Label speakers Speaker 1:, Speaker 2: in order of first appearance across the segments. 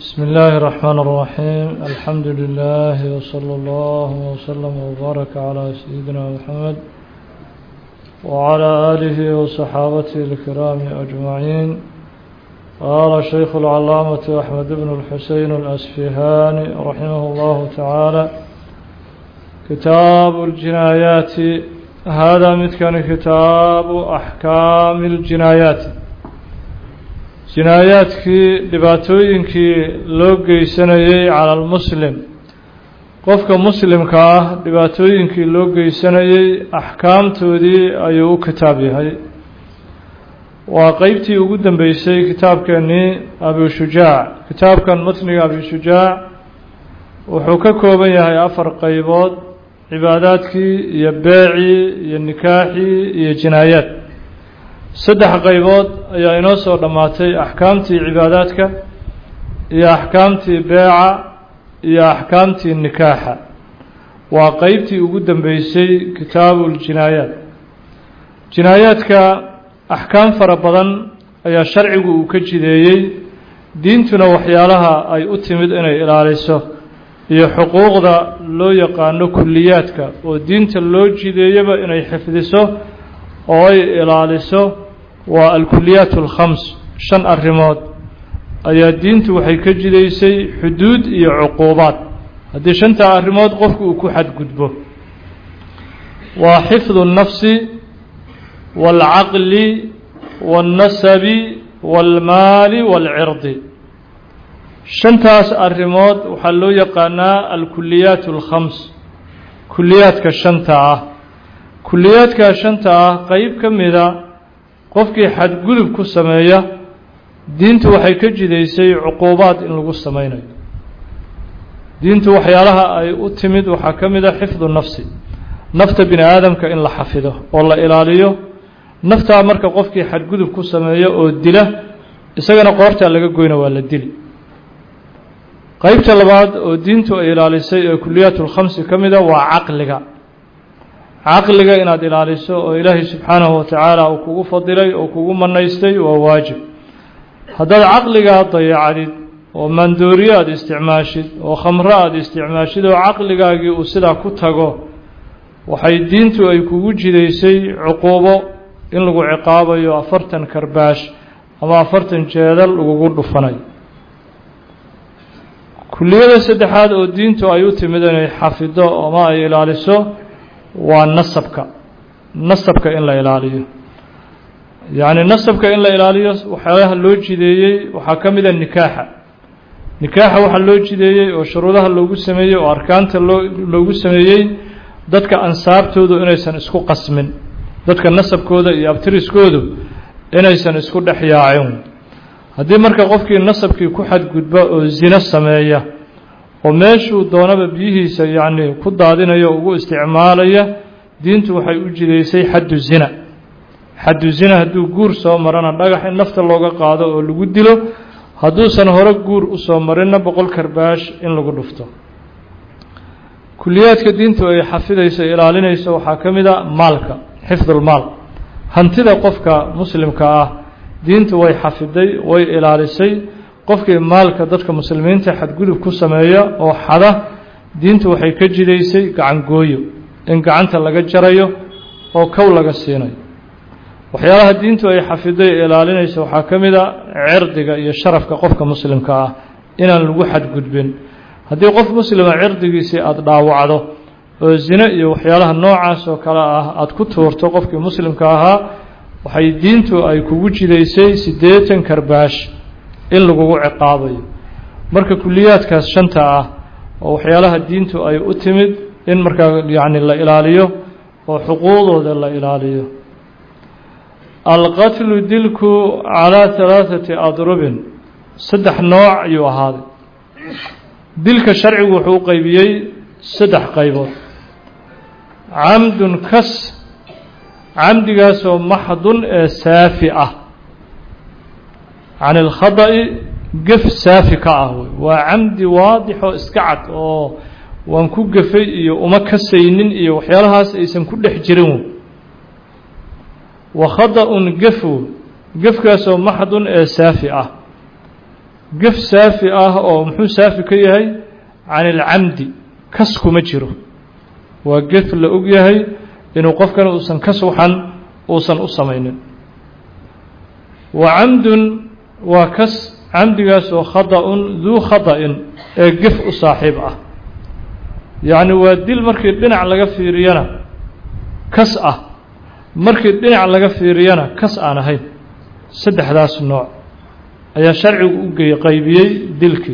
Speaker 1: بسم الله الرحمن الرحيم الحمد لله وصلى الله وسلم وبارك على سيدنا محمد وعلى آله وصحابته الكرام أجمعين. قال الشيخ العلامة أحمد بن الحسين الأسفهاني رحمه الله تعالى: كتاب الجنايات. هذا مثل كتاب أحكام الجنايات. jinaayaadkii dhibaatooyinkii loo geysanayay cala almuslim, qofka muslimka ah dhibaatooyinkii loo geysanayay axkaamtoodii ayuu u kitaab yahay. waa qeybtii ugu dambeysay kitaabkeennii abishujaac. kitaabkan matniga abishujaac wuxuu ka kooban yahay 4 qaybood: cibaadaadkii iyo beecii iyo nikaaxii iyo jinaayaad. 3 qaybood ayaa inoo soo dhammaatay: axkaamtii cibaadaadka iyo axkaamtii beeca iyo axkaamtii nikaaxa. waa qeybtii ugu dambeysay kitaabuljinaayaat. jinaayaadka axkaam fara badan ayaa sharcigu uu ka jideeyey, diintuna waxyaalaha ay u timid inay ilaaliso iyo xuquuqda loo yaqaano kulliyaadka oo diinta loo jideeyaba inay xifdiso oo ay ilaaliso. waa alkuliyaat alkhams. 5 arrimood ayaa diintu waxay ka jidaysay xuduud iyo cuquubaad haddii 5 arrimood qofku uu ku xadgudbo. waa xifdu الnafsi wاlcaqli wاlnasabi wاlmaali wاlcirdi. 5taas arrimood waxaa loo yaqaanaa alkuliyaat alkhams, kuliyaadka 5ta ah. kuliyaadka 5ta ah qeyb ka mida qofkii xadgudub ku sameeya diintu waxay ka jidaysay cuquubaad in lagu sameynayo. diintu waxyaalaha ay u timid waxaa ka mid a xifdu nafsi, nafta bini aadamka in la xafido oo la ilaaliyo. naftaa marka qofkii xadgudub ku sameeya oo dila, isagana qoortaa laga goyna waa la dili. qeybta labaad oo diintu ay ilaalisay ee kuliyaatulkhamsi ka mid a waa caqliga. caqliga inaad ilaaliso oo ilaahay subxaanahu watacaala uu kugu fadilay oo kugu manaystay waa waajib. haddaad caqligaa dayacdid oo maandooriyo aada isticmaashid oo khamro aada isticmaashid oo caqligaagii uu sidaa ku tago, waxay diintu ay kugu jidaysay cuquubo in lagu ciqaabayo 40 karbaash ama 40 jeedal lagugu dhufanayo. kuliyada 3aad oo diintu ay u timid inay xafido ama ay ilaaliso waa nasabka. nasabka in la ilaaliyo, yacni nasabka in la ilaaliyo waxyaalaha loo jideeyey waxaa ka mid a nikaaxa. nikaaxa waxaa loo jideeyey oo shuruudaha loogu sameeyey oo arkaanta loogu sameeyey dadka ansaabtoodu inaysan isku qasmin, dadka nasabkooda iyo abtiriskoodu inaysan isku dhex yaacin. haddii marka qofkii nasabkii ku xadgudba oo zina sameeya oo meeshuu doonaba biyihiisa yacni ku daadinayo ugu isticmaalaya, diintu waxay u jidaysay xaddu zina. xaddu zina hadduu guur soo marana dhagax in nafta looga qaado oo lagu dilo, hadduusan hore guur u soo marinna 100 karbaash in lagu dhufto. kuliyaadka diintu ay xafidayso ilaalinayso waxaa ka mid a maalka, xifdulmaal. hantida qofka muslimka ah diintu way xafiday, way ilaalisay. qofkii maalka dadka muslimiinta xadgudub ku sameeya oo xada, diintu waxay ka jidaysay gacan gooyo, in gacanta laga jarayo oo kow laga siinayo. waxyaalaha diintu ay xafiday ilaalinayso waxaa ka mid a cirdiga iyo sharafka qofka muslimka ah inaan lagu xadgudbin. haddii qof muslima cirdigiisii aada dhaawacdo oo zina iyo waxyaalaha noocaas oo kale ah aada ku tuurto qofkii muslimka ahaa, waxay diintu ay kugu jidaysay 80 karbaash in lagugu ciqaabayo. marka kuliyaadkaas 5ta ah oo waxyaalaha diintu ay u timid in markaa yacni la ilaaliyo oo xuquuqdooda la ilaaliyo. alqatlu dilku calaa 3 adrubin. 3 nooc ayuu ahaaday. dilka sharcigu wuxuu u qaybiyey 3 qaybood: camdun kas, camdigaasoo maxdun ee saafi ah, can ilkhada'i gef saafi ka ah. waa camdi waadixoo iska cad oo waan ku gefay iyo uma kasaynin iyo waxyaalahaas aysan ku dhex jirin. wa khada'un gefu, gefkaasoo maxdun ee saafi ah. gaf saafi ah oo muxuu saafi ka yahay can ilcamdi kas kuma jiro waa gaf la og yahay inuu qofkan uusan kas waxan uusan u samaynin wa camdun waa kas camdigaas oo khada'un duu khada'in ee gaf u saaxiib ah yacni waa dil markii dhinac laga fiiriyana kas ah markii dhinac laga fiiriyana kas aan ahayn saddexdaas nooc ayaa sharcigu u qaybiyey dilkii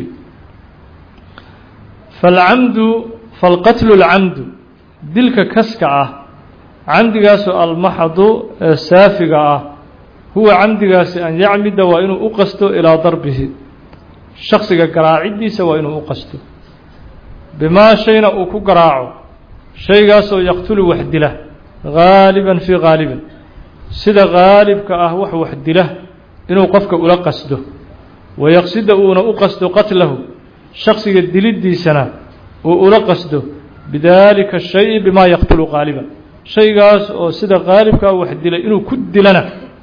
Speaker 1: falcamdu falqatlu lcamdu dilka kaska ah camdigaasoo almaxdu ee saafiga ah huwa camdigaasi an yacmida waa inuu u qasto ilaa darbihi shaksiga garaaciddiisa waa inuu u qasto bimaa shayna uu ku garaaco shaygaasoo yaqtulu wax dila gaaliban fii gaalibin sida gaalibka ah wax dila inuu qofka ula qasdo wayaqsida uuna u qasto qatlahu shaksiga diliddiisana uu ula qasdo bidaalika shay bimaa yaqtulu gaaliban shaygaas oo sida gaalibkaa wax dilay inuu ku dilana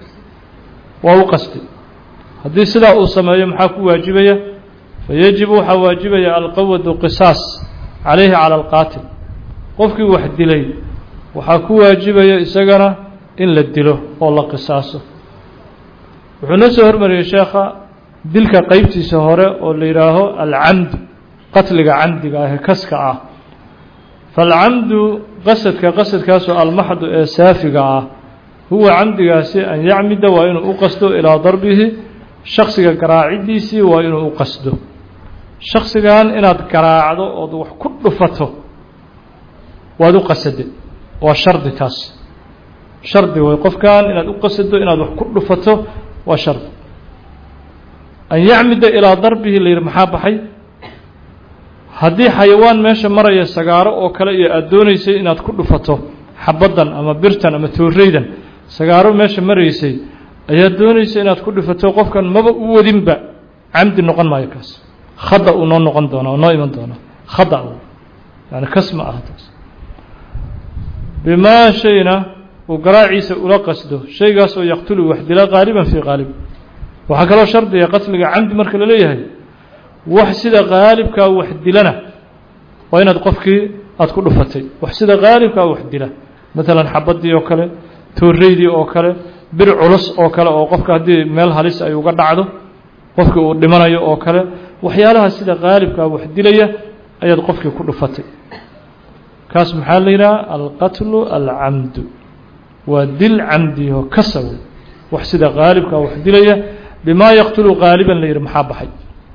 Speaker 1: waa u qastay haddii sidaa uu sameeyo maxaa ku waajibaya fayajibu waxaa waajibaya alqawadu qisaas calayhi cala alqaatil qofkii wax dilay waxaa ku waajibaya isagana in la dilo oo la qisaaso wuxuu noo soo hormariyey sheekha dilka qeybtiisa hore oo la yidhaaho alcamdu qatliga camdiga ah ee kaska ah falcamdu qasadkaasoo almaxdu ee saafiga ah huwa camdigaasi an yacmida waa inuu u qasto ilaa darbihi shaksiga garaaciddiisii waa inuu u qasdo shaksigan inaad garaacdo ood wax ku dhufato waad u qasade waa shardi taas shardi way qofkan inaad u qasado inaad wax ku dhufato waa shardi an yacmida ilaa darbihi la yidhi maxaa baxay haddii xayawaan meesha maraya sagaaro oo kale iyo aada doonaysay inaad ku dhufato xabaddan ama birtan ama tooreydan sagaaro meesha maraysay ayaad doonaysay inaad ku dhufato qofkan maba u wadinba camdi noqon maayo kaas khada uu noo noqon doona oo noo iman doona khada yani kas ma aha taas bimaa shayna uu garaaciisa ula qasdo shaygaas oo yaqtulu wax dila qaaliban fii qaalib waxaa kaloo shardiga qatliga camdi marka la leeyahay wax sida qaalibkaa wax dilana waa inaad qofkii aada ku dhufatay wax sida qaalibkaa wax dila maalan xabaddii oo kale tooreydii oo kale bir culus oo kale oo qofka haddii meel halis ay uga dhacdo qofkii uu dhimanayo oo kale waxyaalaha sida qaalibkaa wax dilaya ayaad qofkii ku dhufatay kaas maxaa la yidhaha alqatlu alcamdu waa dil camdiho kasaw wax sida qaalibkaa wax dilaya bimaa yaqtulu qaaliban la yidhi maxaa baxay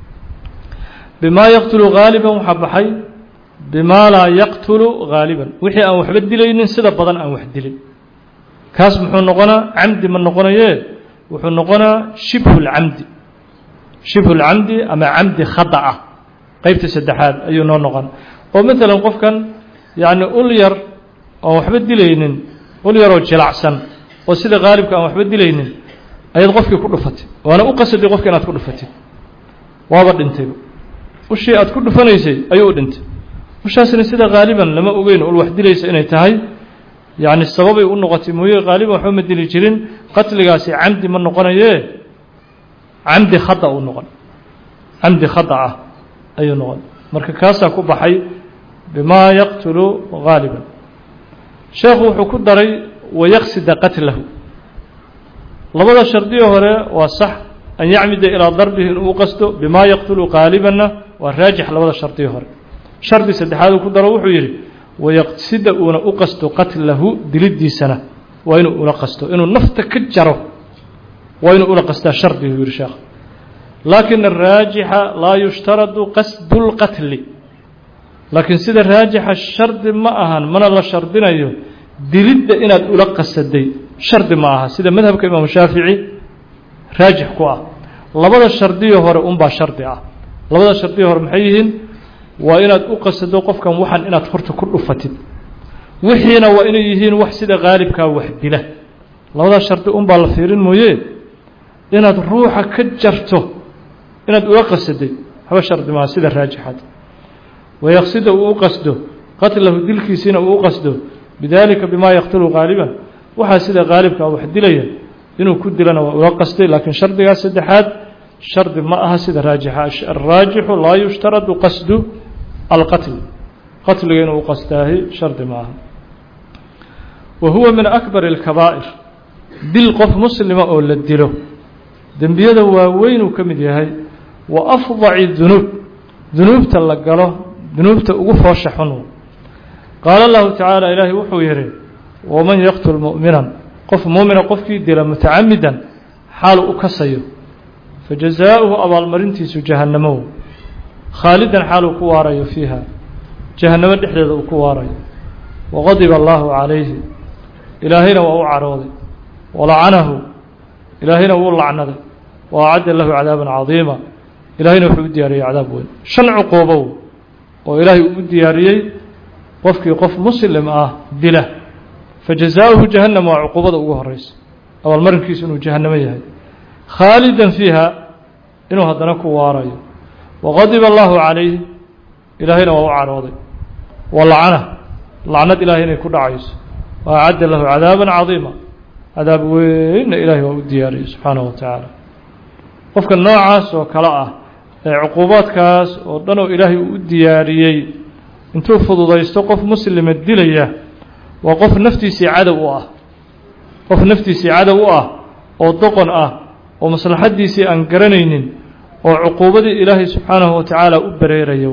Speaker 1: bimaa yaqtulu gaaliban waxaa baxay bimaa laa yaqtulu gaaliban wixii aan waxba dilaynin sida badan aan wax dilin kaas muxuu noqonaa camdi ma noqonayee wuxuu noqonaa shibhu lcamdi ama camdi khada ah qeybta saddexaad ayuu noo noqon oo maalan qofkan yacni ul yar oon waxba dilaynin ul yaroo jilacsan oo sida qaalibka aan waxba dilaynin ayaad qofkii ku dhufatay waana u qasaday qofka inaad ku dhufatid waaba dhintayba ushii aad ku dhufanaysay ayuu u dhintay ushaasina sida qaaliban lama ogeyn ul wax dilaysa inay tahay yacni sababay u noqotay mooye qaaliban waxba ma dili jirin qatligaasi camdi ma noqonayee camdi khada uu noqon camdi khada ah ayuu noqon marka kaasaa ku baxay bimaa yaqtulu gaaliban sheekhu wuxuu ku daray wayaqsida qatlahu labada shardiyo hore waa sax an yacmida ilaa darbihi inuu u qasto bimaa yaqtulu qaalibanna waa raajix labada shardiyo hore shardi saddexaad uu ku daro wuxuu yidhi wayaqsida uuna u qasto qatlahu diliddiisana waa inuu ula qasto inuu nafta ka jaro waa inuu ula qastaa shardigu yidhi sheekh laakin araajixa laa yushtaradu qasdu lqatli laakiin sida raajixa shardi ma ahan mana la shardinayo dilidda inaad ula qasaday shardi ma aha sida madhabka imaamu shaafici raajix ku ah labada shardiyo hore unbaa shardi ah labada shardiyo hore maxay yihiin waa inaad u qasado qofkan waxan inaad horta ku dhufatid wixiina waa inay yihiin wax sida qaalibkaa wax dila labada shardi unbaa la fiirin mooye inaad ruuxa ka jarto inaad ula qasaday haba shardi maaha sida raajixaad wayaqsida uu u qasdo qatlahu dilkiisiina uu u qasdo bidalika bimaa yaqtulu qaaliban waxaa sida qaalibkaa wax dilaya inuu ku dilana waa ula qastay laakiin shardigaas saddexaad شرط ما أحسد الراجح الراجح لا يشترط قصد القتل قتل إنه قصده شرط ما أحد وهو من أكبر الكبائر بالقف مسلم أو للدلو ذنبيده وين كمديهاي وأفضع الذنوب ذنوب تلقله ذنوب تأوف وشحنه قال الله تعالى إلهي وحويره ومن يقتل مؤمنا قف مؤمنا قف كيدل متعمدا حال أكسيه فجزاؤه أبا المرنتيس جهنمه خالدا حال كواري فيها جهنم الدحدة كواري وغضب الله عليه إلهينا وهو عراضي ولعنه إلهينا وهو لعنده وأعد له عذابا عظيما إلهينا وحو دياري عذاب وين شن عقوبه وإلهي دياري قفكي قف مسلم دله فجزاؤه جهنم وعقوبته ugu horeysa awal marinkiisu inuu jahannamo yahay khaalidan fiha inuu hadana ku waarayo waqadiba Allahu alayhi ilaahina waa carooday wala'ana la'nad ilaahina ku dhacayso wa aad lahu adaaban adeema adaab weyn ilaahi waa u diyaariyay subhanahu wa ta'ala qofka noocaas oo kala ah ee uqubaadkaas oo dhan oo ilaahi u diyaariyay intuu fududaysto qof muslima dilaya وقف نفتيسي عدو قف نفتيسي عدو ودقن ومصلحتيسي أنقرنين وعقوبة إلهي سبحانه وتعالى أبريريو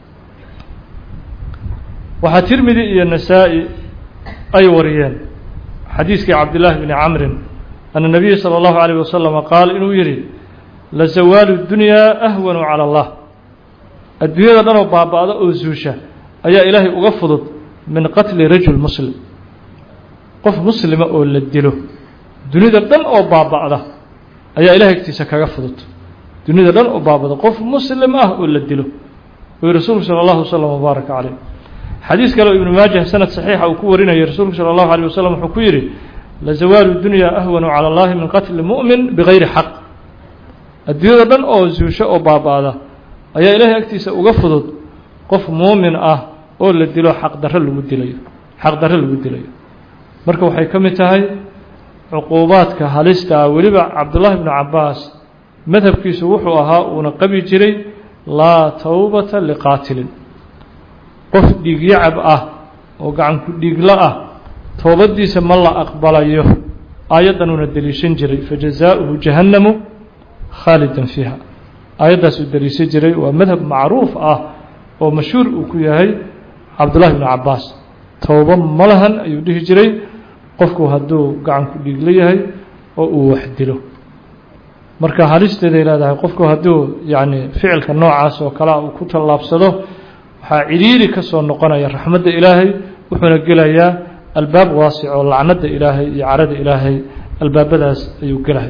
Speaker 1: وحترمذي إلى النساء أي وريان حديث عبد الله بن عمرو أن النبي صلى الله عليه وسلم قال إنه يري لزوال الدنيا أهون على الله الدنيا دانو بابا أوزوشة أي إلهي أغفضت من قتل رجل مسلم قف مسلم أو للدلو دنيا دان أو بابا أي إلهي اكتسا كغفضت دنيا دان أو بابا قف مسلم أو للدلو ورسول صلى الله عليه وسلم وبارك عليه حديث قالوا ابن ماجه سنة صحيحة وكورنا يا رسول صلى الله عليه وسلم حكيري لزوال الدنيا أهون على الله من قتل المؤمن بغير حق الدنيا دان أو زوشة أو بابا أي إلهي اكتسا وغفضت قف مؤمن oo la dilo xaq darro lagu dilayo marka waxay kamid tahay uqubaadka halista waliba Abdullah ibn Abbas madhabkiisu wuxuu ahaa una qabi jiray la tawbata liqatil qof dhigyacab oo gacan ku dhigla toobadiisa ma la aqbalayo ayadan una daliishan jiray fajazaa'uhu jahannamu khalidan fiha ayadaas u daliishan jiray waa madhab macruuf oo mashhuur uu ku yahay عبد الله بن عباس توبة ملهن يديه جري قفكو هدو قعن كديق ليهي أو وحدله مركا هاليست إلى هذا قفكو هدو يعني فعل كالنوع عاس وكلا وكتل الله بصده حعيري كسو النقنا يا رحمة إلهي وحنقلها يا الباب واسع والعنة إلهي يعرض إلهي الباب داس يقلها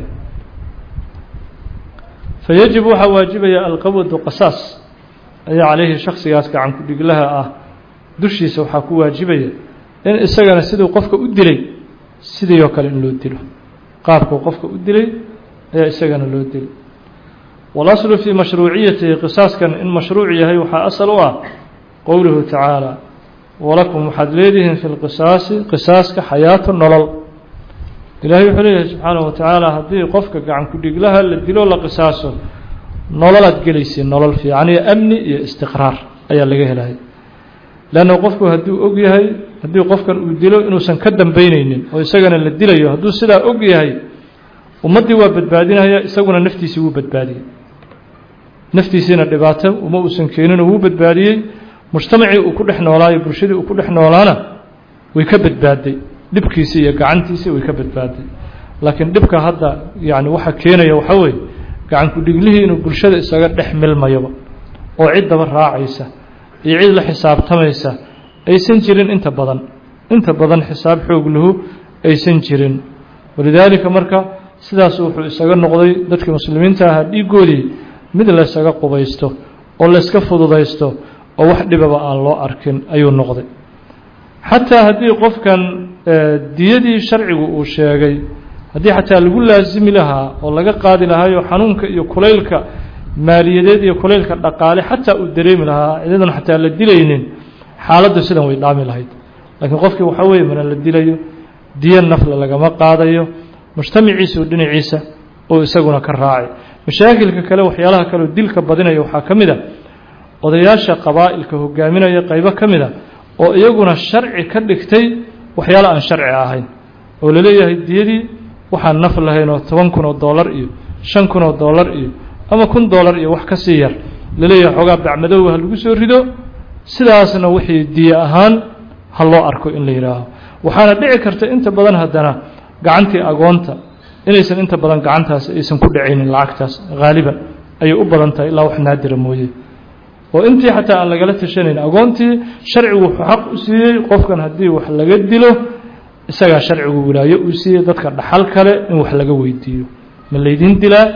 Speaker 1: فيجب واجب القبض وقصاص أي عليه شخص ياسك عن كديق لها dushiisa waxa ku waajibaya in isagana sidoo qofka u dilay sidoo kale in loo dilo qaabka qofka u dilay ayaa isagana loo dilay walaslu fi mashruu'iyati qisaskan in mashruuc yahay waxa asal u qowluhu ta'ala walakum hadleedihin fil qisaska hayatun nolol ilaahay wuxuu leeyahay subhanahu wa ta'ala hadii qofka gacan ku dhiglaha la dilo la qisaaso nololad gelaysi nolol fiican iyo amni iyo istiqraar ayaa laga helay لأنه قفكو هدو أقيهي هدو قفكو ودلو إنو سن كدن بينينين وإساقنا للدليو هدو سلا أقيهي ومدي وابدبادين هيا إساقنا نفتيسي وابدبادي نفتيسينا لباتا وما أسن كينين وابدبادي مجتمعي وكل إحنا ولاي برشدي وكل إحنا ولانا ويكبد بادي لبكيسي يقعنتيسي ويكبد بادي لكن لبكا هذا يعني وحا كينا يوحوي قعن كدقليه إنو برشدي إساقنا نحمل ما يبا وعيد بالراعيسة يعيد الحساب تميسة أي سنجرين انت بدن حساب حوق له أي سنجرين ولذلك مركا سداس وحو إساقا نقضي ذاتك مسلمين تاها يقولي مثل إساقا قبايستو أو لإساقا فضودايستو أو واحد بابا الله أركن أيو النقضي حتى هدي قف كان ديدي شرعي وشاقي هدي حتى لقول لازم لها والله قادي لها يحنونك يكوليلك maaliyadeed iyo kuleelka dhaqaale xataa uu dareemi lahaa idan xataa la dilaynin xaaladdu sidan way dhaami lahayd laakiin qofkii waxa weeye man la dilayo diyan nafla laga ma qaadayo mujtamaciisa oo dhinaciisa oo isaguna ka raacay mashaakilka kale waxyaalaha kale dilka badinaya waxaa ka mid a odayaasha qabaa'ilka hogaaminaya qaybo ka mid a oo iyaguna sharci ka dhigtay waxyaalo aan sharci ahayn oo la leeyahay diyadii waxaan naf lahayn oo $10,000 iyo $5,000 iyo ama $1,000 iyo wax ka sii yar la leeyahay xogaa bacmadow ha lagu soo rido sidaasna wixii diya ahaan ha loo arko in la yiraaho waxaana dhici karta inta badan haddana gacantii agoonta inaysan inta badan gacantaas aysan ku dhacaynin lacagtaas gaaliban ayay u badan tahay ilaa wax naadira mooyee oo intii xataa aan lagala tashanayn agoontii sharcigu wuxuu xaq u siiyey qofkan haddii wax laga dilo isagaa sharcigu wilaayo uu siiyey dadka dhaxal kale in wax laga weydiiyo ma laydin dilaa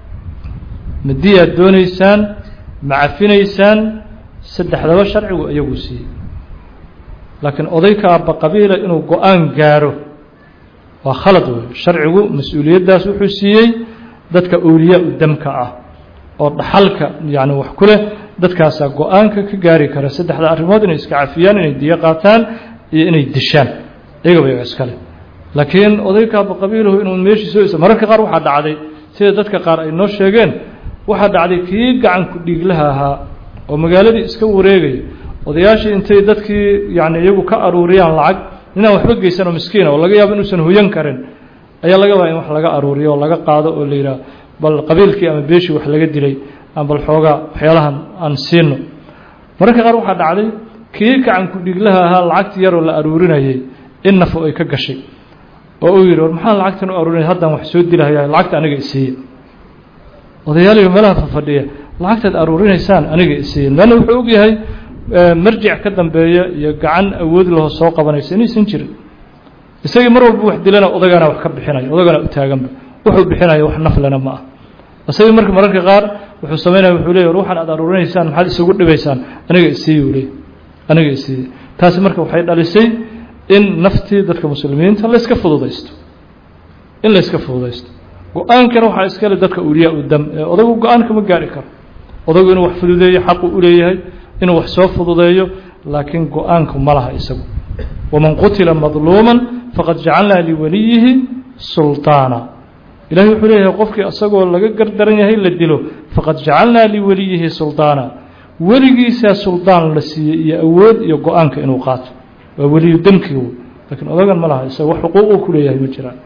Speaker 1: ma diyaad doonaysaan ma cafinaysaan saddexdaba sharcigu iyagu siiyey laakiin odayka abba qabiila inuu go-aan gaaro waa khalad wey sharcigu mas-uuliyaddaas wuxuu siiyey dadka awliyaa u damka ah oo dhaxalka yani wax ku leh dadkaasaa go-aanka ka gaari kara saddexda arrimood inay iska cafiyaan inay diyo qaataan iyo inay dishaan iyagaba iyaga iskale laakiin odayka abba qabiiluhu inuu meeshii soo isa mararka qaar waxaa dhacday sida dadka qaar ay noo sheegeen waxaa dhacday kii gacanku dhiiglaha ahaa oo magaaladii iska wareegaya odayaashii intay dadkii yani iyagu ka aruuriyaan lacag inaan waxba geysan oo miskiina oo laga yaabo inuusan hoyan karin ayaa laga yaabaa in wax laga aruuriyo oo laga qaado oo la yidhaah bal qabiilkii ama beeshii wax laga dilay ama bal xoogaa waxyaalahan aan siino mararka qaar waxaa dhacday kii gacanku dhiiglaha ahaa lacagtii yaroo la aruurinayay in nafu ay ka gashay oo uu yidhi war maxaan lacagtan u aruurinay haddaan wax soo dilahayaa lacagta aniga isiiye odayaaliga meelaha fadhiya lacagtaad aruurinaysaan aniga isiiye leanna wuxuu og yahay marjic ka dambeeya iyo gacan awood laho soo qabanaysa inaysan jirin isagii mar walba wax dilana odagana wax ka bixinayo odagana u taaganba wuxuu bixinayo wax naflana ma ah isagii mararka qaar wuxuu sameynaya wuxuu leeyahay war waxaan aad aruurinaysaan maxaad isugu dhibaysaan aniga isiiye uu leeyahay aniga isiiye taasi marka waxay dhalisay in naftii dadka muslimiinta la iska fududaysto in la iska fududaysto go-aankana waxaa iskale dadka awliyaa u dam ee odagu go-aan kama gaari karo odagu inuu wax fududeeyo xaqu u leeyahay inuu wax soo fududeeyo laakiin go-aanku ma laha isagu waman qutila madluuman faqad jacalnaa liwaliyihi sulطaana ilahay wuxuu leeyahay qofkii isagoo laga gardaran yahay la dilo faqad jacalnaa liwaliyihi sulطaana weligiisaa suldaan la siiyey iyo awood iyo go-aanka inuu qaato waa weliyu damkii laakiin odagan ma laha isaga wax xuquuq uu ku leeyahay ma jiraan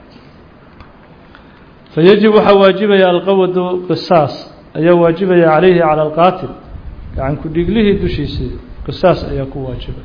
Speaker 1: fayajib waxaa waajibaya alqawadu qisaas ayaa waajibaya calayhi cala alqaatil gacanku dhiiglihii dushiisii qisaas ayaa ku waajibay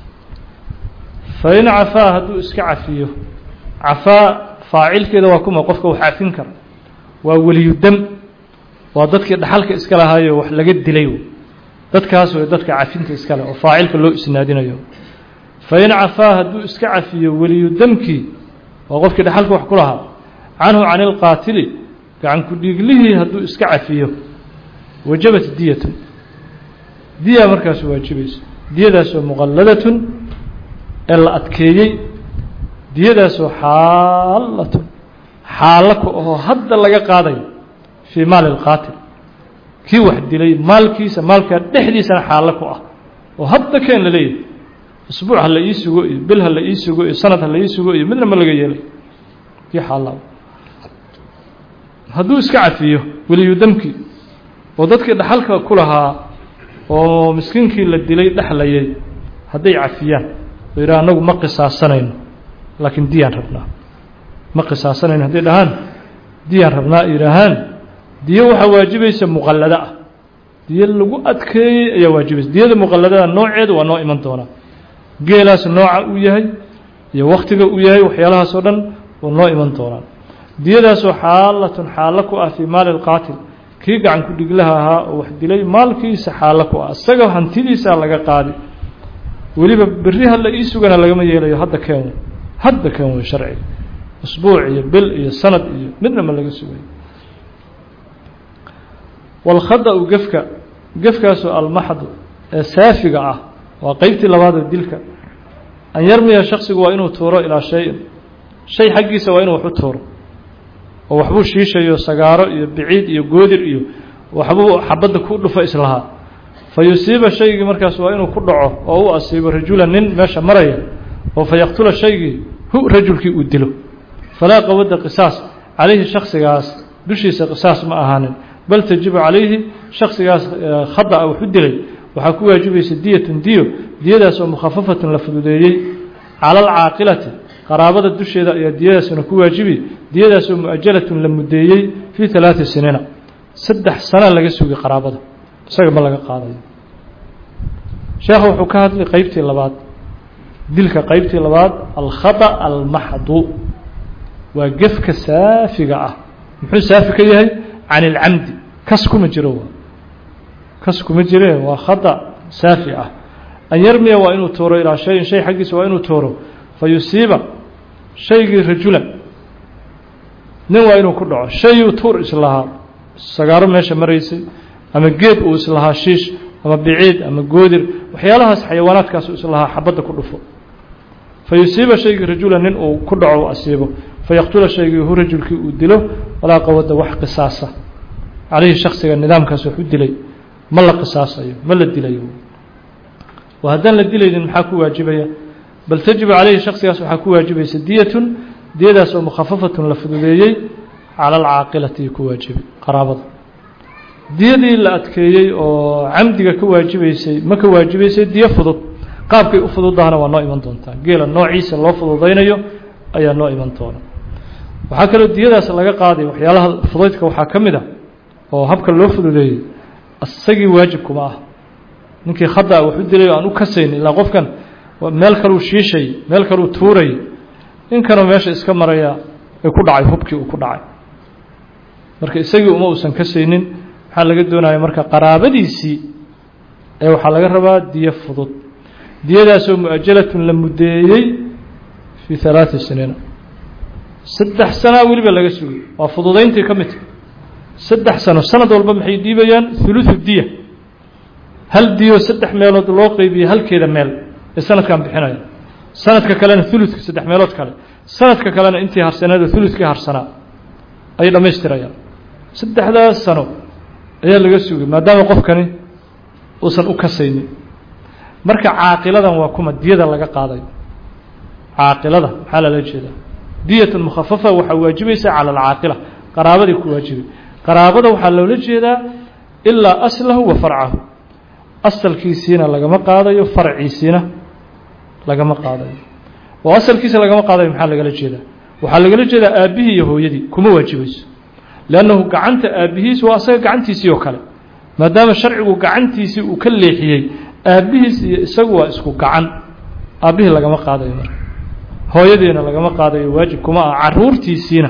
Speaker 1: fain cafaa hadduu iska cafiyo cafaa faacilkeeda waa kuma qofka wax cafin kara waa weliyu dam waa dadkii dhaxalka iska lahaayo wax laga dilay dadkaas way dadka cafinta iska leh oo faacilka loo isnaadinayo fain cafaa hadduu iska cafiyo weliyu damkii waa qofkii dhaxalka wax ku lahaa canhu can ilqaatili gacanku dhiiglihii hadduu iska cafiyo wajabat diyatun diya markaas waajibayso diyadaasoo muqalladatun ee la adkeeyey diyadaasoo xaalatun xaalo ku ahoo hadda laga qaadayo fii maali alqaatil kii wax dilay maalkiisa maalkaa dhexdiisana xaalo ku ah oo hadda keen la leeyahay usbuuc ha la ii sugo iyo bil ha la ii sugo iyo sanad ha la ii sugo iyo midna ma laga yeelay kii xaala hadduu iska cafiyo weliyu damkii oo dadkii dhaxalka ku lahaa oo miskiinkii la dilay dhexlayay hadday cafiyaan oo yidhaha anagu ma qisaasanayno laakiin diyaan rabnaa ma qisaasanayno hadday dhahaan diyaan rabnaa yidhaahaan diyo waxaa waajibaysa muqallada ah diyo lagu adkeeyey ayaa waajibaysa diyada muqalladada nooceedu waa noo iman doonaa geelaas nooca uu yahay iyo waktiga uu yahay waxyaalahaas oo dhan waa noo iman doonaa diyadaasoo xaalatun xaalo ku ah fii maali alqaatil kii gacanku dhiglaha ahaa oo wax dilay maalkiisa xaalo ku ah isaga hantidiisaa laga qaadi weliba berri hadla ii sugana lagama yeelayo hadda keen wey sharciga usbuuc iyo bil iyo sanad iyo midna ma laga sugayo walkhada-u gefkaasoo almaxdu ee saafiga ah waa qeybtii labaad oo dilka an yarmiya shaksigu waa inuu tuuro ilaa shayin shay xaggiisa waa inuu wax u tuuro oo waxbuu shiishayo sagaaro iyo biciid iyo goodir iyo waxbuu xabadda ku dhufo islahaa fa yusiiba shaygii markaas waa inuu ku dhaco oo u asiibo rajulan nin meesha maraya oo fa yaqtula shaygii rajulkii uu dilo falaa qawada qisaas calayhi shaksigaas dushiisa qisaas ma ahaanin bal tajibu calayhi shaksigaas khada'a wuxuu dilay waxaa ku waajibaysa diyatun diyadaas oo mukhafafatun la fududeeyey cala alcaaqilati qaraabada dusheeda ayaa diyadaasuna ku waajibi diyadaas oo mu'ajalatun la muddeeyey fii 3 siniina 3 sano laga sugay qaraabada isaga ma laga qaadayo sheekhu wuxuu ka hadlay qaybtii labaad dilka qaybtii labaad alkhata almaxdu waa gefka saafiga ah muxuu saafi ka yahay can ilcamdi kas kuma jiro kas kuma jireen waa khata saafi ah an yarmiya waa inuu tooro ilaa shayin shay xaggiisa waa inuu tooro fa yusiiba shaygii rajulan nin waa inuu ku dhaco shayuu tuur islahaa sagaaro meesha maraysay ama geed uu islahaa shiish ama biciid ama goodir waxyaalahaas xayawaanaadkaas uu islahaa xabadda ku dhufo fa yusiiba shaygii rajulan nin uu ku dhaco uu asiibo fayaqtula shaygii hu rajulkii uu dilo walaa qawada wax qisaasa calayhi shaksiga nidaamkaas wax u dilay ma la qisaasayo ma la dilayo wa haddaan la dilaynin maxaa ku waajibaya bal tajibu calayhi shaksigaas waxaa ku waajibaysa diyatun diyadaas oo mukhafafatun la fududeeyey cala alcaaqilati ku waajibay qaraabada diyadii la adkeeyey oo camdiga ka waajibaysay ma ka waajibaysay diyo fudud qaabkay u fududahana waa noo iman doontaa geela noociisa loo fududaynayo ayaa noo iman doona waxaa kaloo diyadaas laga qaaday waxyaalaha fudaydka waxaa ka mid ah oo habka loo fududeeyey asagii waajibkuma ah ninkii khada wax u dilay oo aan u kasayn ilaa qofkan meel kaluu shiishay meel kaluu tuuray inkanoo meesha iska maraya ay ku dhacay hubkii uu ku dhacay marka isagii uma uusan kasaynin waxaa laga doonaya marka qaraabadiisii ee waxaa laga rabaa diyo fudud diyadaasoo mu'ajalatun la muddeeyey fii 3 siniina 3 sano weliba laga sugay waa fududayntii ka midka 3 sano sanad walba maxay dhiibayaan thuluthu diya hal diyo 3 meelood loo qeybiyey halkeeda meel ee sanadkan bixinaya sanadka kalena thuluthka 3 meelood kale sanadka kalena intii harsaneed thuluthkii harsanaa ay dhamaystirayaan 3 sano ayaa laga sugay maadaama qofkani uusan u kasaynin marka caaqiladan waa kuma diyada laga qaaday caaqilada maxaa lala jeedaa diyatun mukhafafa waxaa waajibaysa cala alcaaqila qaraabadii ku waajibay qaraabada waxaa loola jeedaa ilaa aslahu wa farcahu asalkiisiina lagama qaadayo farciisiina lagama qaadayo oo asalkiisa lagama qaadayo maxaa lagala jeedaa waxaa lagala jeedaa aabbihii iyo hooyadii kuma waajibayso lannahu gacanta aabbihiis waa asaga gacantiisii oo kale maadaama sharcigu gacantiisii uu ka leexiyey aabbihiis iyo isagu waa isku gacan aabbihii lagama qaadayo marka hooyadiina lagama qaadayo waajib kuma aha caruurtiisiina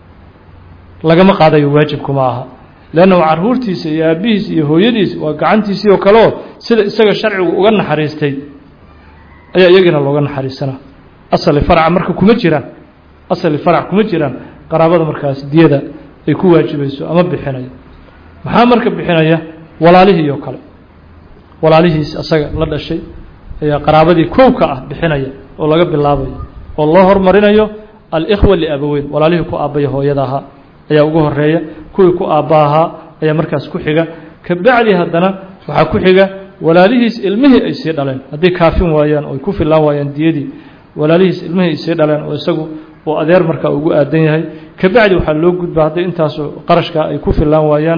Speaker 1: lagama qaadayo waajib kuma aha lannahu caruurtiisa iyo aabbihiis iyo hooyadiis waa gacantiisii oo kale oo sida isaga sharcigu uga naxariistay ayaa iyagina looga naxariisanaa asali farca marka kuma jiraan asali farc kuma jiraan qaraabada markaas diyada ay ku waajibayso ama bixinaya maxaa marka bixinaya walaalihii oo kale walaalihiis asaga la dhashay ayaa qaraabadii koowka ah bixinaya oo laga bilaabayo oo loo hormarinayo al-ikhwa liabaweyn walaalihii ku aabaya hooyada ahaa ayaa ugu horeeya kuwii ku aabbaha ayaa markaas ku xiga ka bacdi haddana waxaa ku xiga walaalihiis ilmihii ay sii dhaleen hadday kaafin waayaan oo ay ku filaan waayaan diyadii walaalihiis ilmihii ay sii dhaleen oo isagu oo adeer markaa ugu aadan yahay ka bacdi waxaa loo gudbaa hadday intaasoo qarashka ay ku filaan waayaan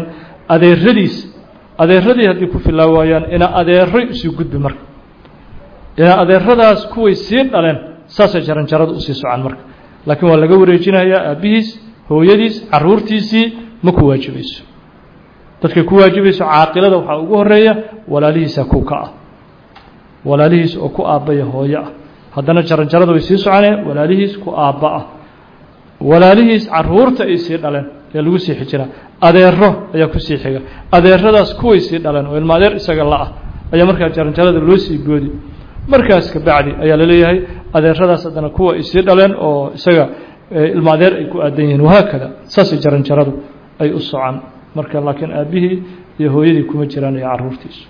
Speaker 1: adeeradii haddii ku filaan waayaan ina adeero usii gudbi marka ina adeeradaas kuway sii dhaleen saasay jaranjarada usii socon marka laakiin waa laga wareejinayaa aabbihiis hooyadiis caruurtiisii ma ku waajibayso dadkay ku waajibayso caaqilada waxaa ugu horeeya walaalihiisa ku ka ah walaalihiis oo ku aabbaya hooyo ah haddana jaranjarada way sii soconeen walaalihiis ku aabba ah walaalihiis caruurta ay sii dhaleen ee lagu sii xijiraa adeero ayaa ku sii xiga adeeradaas kuway sii dhaleen oo ilma adeer isaga la ah ayaa markaa jaranjarada loo sii goodi markaas ka bacdi ayaa la leeyahay adeeradaas haddana kuwa ay sii dhaleen oo isaga ilma adeer ay ku aadan yihiin wahaakada saasay jaranjaradu ay u socon marka laakiin aabbihii iyo hooyadii kuma jiraan iyo caruurtiisu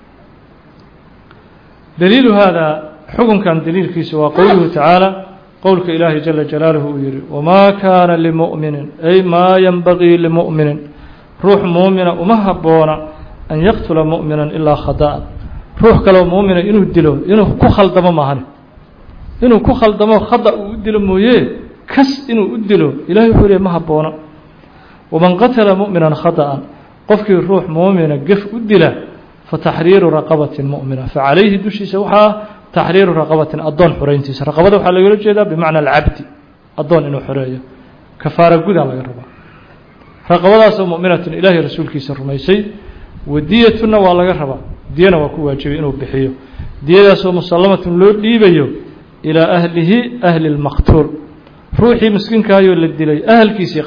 Speaker 1: daliilu haadaa xukunkan daliilkiisa waa qowluhu tacaala qowlka ilaahi jala jalaaluhu uu yihi wamaa kaana limu'minin ay maa yanbagii limu'minin ruux muumina uma habboona an yaqtula mu'minan ilaa khada'an ruux kaloo muumina inuu dilo inuu ku khaldamo maahane inuu ku khaldamo khada uu u dilo mooye kas inuu u dilo ilahay wuxuu leeyahay ma habboona waman qatala mu'minan khada'an قفك الروح مؤمنة قف أدلا فتحرير رقبة مؤمنة فعليه دوشي سوحا تحرير رقبة أضون حرينتيس رقبة وحال يقول جيدا بمعنى العبد أضون إنه حرية كفارة قد على الربا رقبة مؤمنة إلهي رسولك سرميسي وديتنا والله الربا دينا وكو واجب إنه بحيه دينا سو مسلمة لو ديبيو إلى أهله أهل المقتول روحي مسكين كايو للدلي أهل كيسي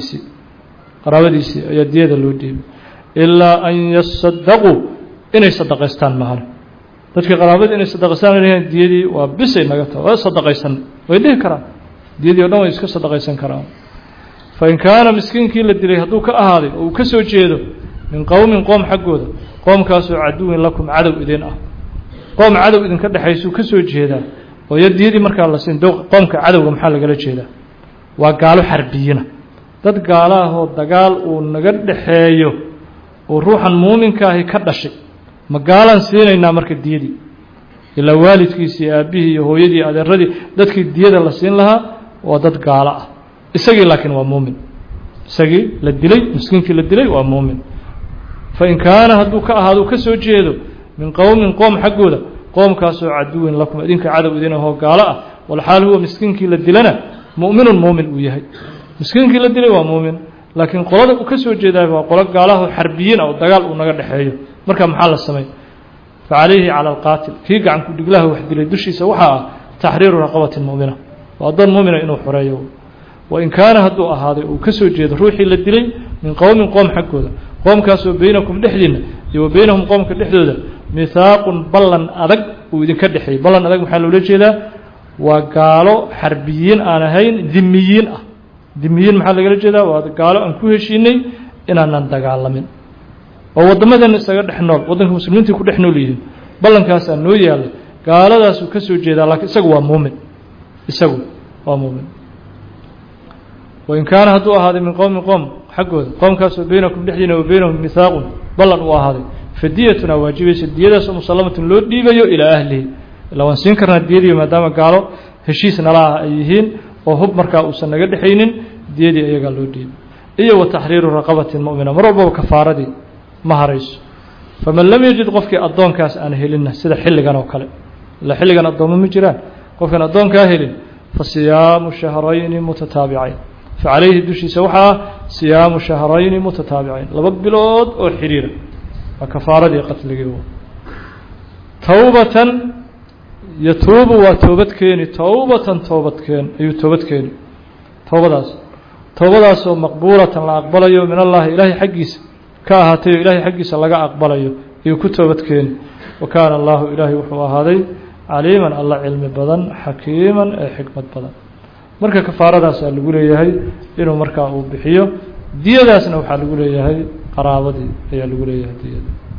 Speaker 1: قرابديسي يا دينا لو ديب إلا أن يصدقوا إن يصدقستان مهر dadka qaraabada inay sadaqaysan leeyahay diyadii waa bisay naga tahay waa sadaqaysan way dhihi karaan diyadii oo dhan way iska sadaqaysan karaan fa in kaana miskiinkii la dilay hadduu ka ahaaday oo uu ka soo jeedo min qowmin qoom xaggooda qoomkaasoo caduwin lakum cadow idin ah qoom cadow idinka dhexaysu ka soo jeedaa oo diyadii markaa la siin qoomka cadowga maxaa lagala jeedaa waa gaalo xarbiyina dad gaalaahoo dagaal uu naga dhexeeyo oo ruuxan muuminka ahi ka dhashay magaalan siinayna marka diyadii ila waalidkiisii aabihii iyo hooyadii adeeradii dadkii diyada la siin lahaa waa dad gaalo ah isagii laakiin waa muumin isagii la dilay miskiinkii la dilay waa muumin fa in kaana hadduu ka ahaado ka soo jeedo min qowmin qoom xaggooda qoomkaasoo caduwin lakum idinka cadow idin ahoo gaalo ah walxaal huwa miskiinkii la dilana mu'minun muumin uu yahay miskiinkii la dilay waa muumin laakiin qolada uu ka soo jeedaa waa qolo gaalaha xarbiyiin ah oo dagaal uu naga dhexeeyo marka maxaa la sameey فعليه على القاتل كي قعن كدغلاه وحدلي دشيسا waxa tahriiru raqabati mu'mina wa dan mu'mina inuu xoreeyo wa in kaana hadu ahaaday uu ka soo jeedo ruuxii la dilay min qowmin qoom xaqooda qoomkaas oo beenakum dhexdiina iyo beenahum qoomka dhexdooda miisaaqun ballan adag uu idinka dhaxay ballan adag waxa loo jeedaa waa gaalo xarbiyiin aan ahayn dhimmiyiin ah dhimmiyiin maxaa laga jeedaa waa gaalo aan ku heshiinay inaanan dagaalamin oo wadamadan isaga dhexnool wadanka muslimiinta ku dhexnool yihiin ballankaas aan noo yaalo gaaladaas uu ka soo jeedaa laakiin isagu waa muumin wa in kaana hadu ahaaday min qowmin qoom xaqooda qoomkaas oo beenakum dhexdiina oo beenahum miisaaqun ballan uu ahaaday fadiyatuna waajibaysa diyadaas oo musallamatun loo dhiibayo ila ahlihi ila waan siin karnaa diyadii maadaama gaalo heshiis nala ay yihiin oo hub markaa uusan naga dhexaynin diyadii ayaga loo dhiibay iyo wa tahriiru raqabati mu'mina marwalba kafaaradii ما هريس فمن لم يجد قفك أدون كاس أن هلنا سيدا حلقنا وكله لا حلقنا أدون مجران قفنا أدون كاهلين فصيام شهرين متتابعين فعليه دوشي سوحا صيام شهرين متتابعين لبقلود أو حريرا وكفارة دي قتل توبة يتوب وتوبت كيني توبة كين أي توبت كيني توبة داس مقبولة لا أقبل يوم من الله إلهي حقيس كاهاتي إلهي حقيس لغا أقبله يكتبت كين وكان الله إلهي وحوى هذا عليما الله علم بدن حكيما حكمة بدن مركا كفارة داس اللي يقول يهي إنه مركا بحيه دي داسنا وحال يقول يهي قرابتي هي اللي يقول يهي دي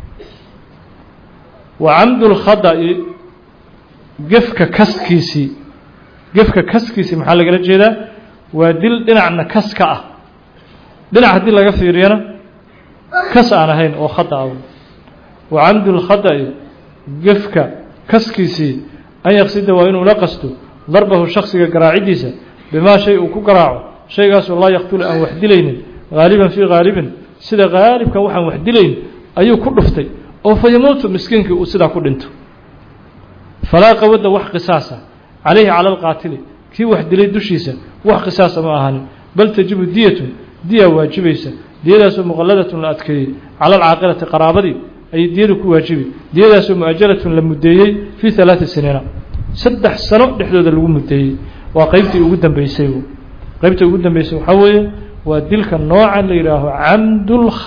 Speaker 1: وعمد الخطأ قفك كسكيسي محل قال جيدا ودل دنعنا كسكا دنع هدي لغا فيرينا كس أنا هين أو خطأ وعمد الخطأ قفك كسكيسي أن يقصد وإنه لا قصده ضربه الشخص كراعديسة بما شيء كقراعه شيء قاس الله يقتل أن وحدلين غالبا في غالبا سيدا غالب كوحا وحدلين أيو كل فتي أو فيموت مسكينك وسيدا كل انتو فلا قود وح قساسة عليه على القاتل كي وحدلين دشيسة وح قساسة ما أهاني بل تجب دية واجبيسة ديداس مغلدة لأتكي على العاقلة قرابدي أي ديدك واجبي ديداس مؤجلة لمديي في 3 سنين 6 سنة لحدود المديي وقيبتي وجدا بيسيو حوي ودلك النوع اللي يراه عمد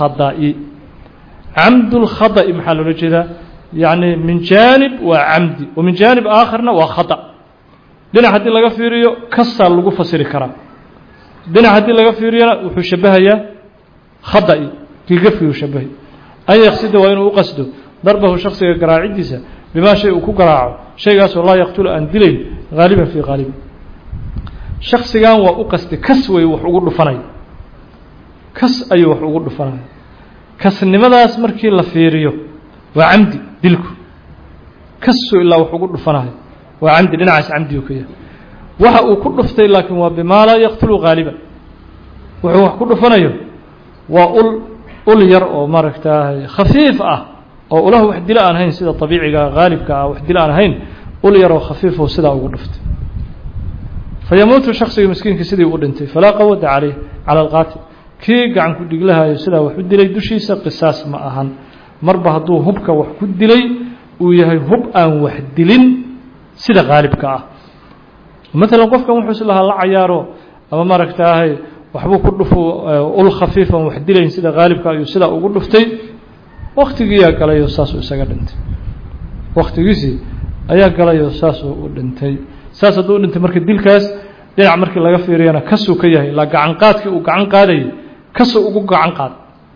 Speaker 1: الخطأ محل رجلا يعني من جانب وعمد ومن جانب آخرنا وخطأ دنا حد لغا فيريو كسر لغو فسير كرا دنا حد لغا فيريو وحو شبهيا خطأ كي قفه يشبهه أن يقصده وإنه قصده ضربه شخص قراعديسة بما شيء كو قراعه شيء قاس الله يقتل أن دلين غالبا في غالب شخص قام وقصد كسوي وحقول فناي كس أي وحقول فناي كس لماذا أسمر كي لفيريو وعمدي دلكو كسو إلا وحقول فناي وعمدي لنعس عمدي وكيه وحقول كل فتي لكن وبما لا يقتل غالبا وحقول فنايو وأقول ul yar oo maaragtay khafiif ah oo ulah wax dila aan ahayn sida tabiiciga gaalibka ah wax dila aan ahayn ul yar oo khafiif oo sida ugu dhuftay fayamuutu shakhsiga miskiinka sidii u dhintay falaa qawada calayh cala alqaatil kii gacan ku dhiglahayo sidaa wax u dilay dushiisa qisaas ma ahan marba hadduu hubka wax ku dilay uu yahay hub aan wax dilin sida gaalibka ah مثلا qofkan wuxuu islahaa la cayaaro ama maaragtay waxbuu ku dhufo ul khafiifan wax dilayn sida gaalibka ayuu sida ugu dhuftay waqtigiisa galayo saas uu isaga dhintay waqtigiisa ayaa galayo saas uu dhintay saas haduu dhintay markii dilkaas dhinac markii laga fiiriyana kasoo ka yahay la gacan qaadkii uu gacan qaaday kasoo ugu gacan qaad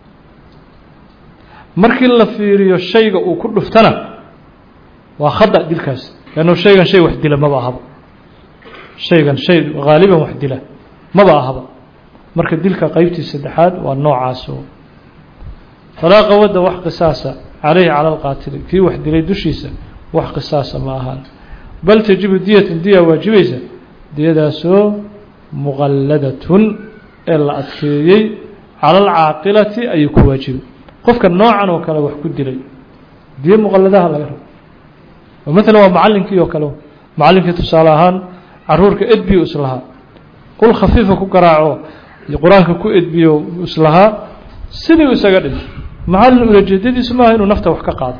Speaker 1: markii la fiiriyo shayga uu ku dhuftana waa khada dilkaas laano shaygan shay wax dila ma baahaba shaygan shay gaaliban wax dila ma baahaba marka dilka qaybtii saddexaad waa noocaas oo falaa qawada wax qisaasa عليه على القاتل كي wax dilay dushiisa wax qisaas ma ahan bal tajibu diyatun diya waajibaysa diyadaasoo muqalladatun ila adkeeyay على العاقلة ay ku waajib qofka noocan oo kale wax ku dilay diya muqalladaha laga rabo مثلا waa macallinkii oo kale macallinkii tusaalahan caruurka edbiyo islaha qul khafiifa ku garaaco quraanka ku edbiyo islaha sidii isaga dhigay macallin ujeedadiisu ma aha inuu nafta wax ka qaado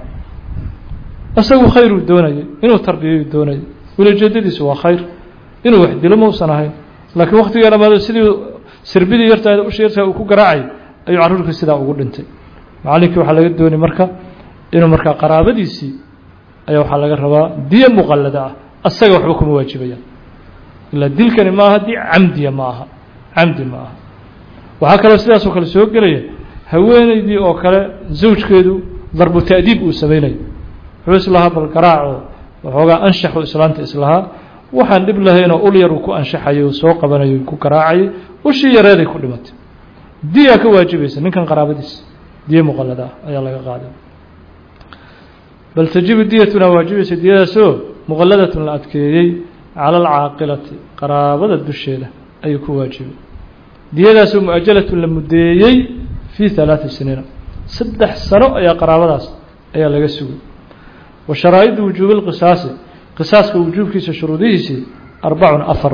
Speaker 1: asagu khayr uu doonayo inuu tarbiyo doonayo ujeedadiisu waa khayr inuu wax dilo ma uusan ahayn laakiin waqtiga lamaado sidii sirbidii yartaada u sheerta uu ku garaacay ayuu caruurka sidaa ugu dhintay macallinkii waxa laga doonay marka inuu marka qaraabadiisii ayaa waxa laga rabaa diya muqallada ah asaga waxba kuma waajibayaan ila dilkani ma aha di camdiya ma aha camdi ma aha waxa kale sidaas oo kale soo galaya haweenaydii oo kale zawjkeedu darbu taadiib uu sameeyay wuxuu islaha bal garaaco waxoogaa anshaxu islaanta islaha waxaan dib lahayn oo ul yar ku anshaxayo soo qabanayo ku garaacay ushii yareeday ku dhimatay diya ka waajibaysa ninkan qaraabadiis diya muqallada ayaa laga qaaday bal tajibu diyatuna waajibaysa diyadaasoo muqalladatun la adkeeyay على العاقلة قرابة الدشيلة أي كواجب دياس مؤجلة لمديي في 3 سنين 6 سنة يا قرابة أي لجسوا وشرائط وجوب القصاص قصاص وجوب كيس شروطه 4 أفر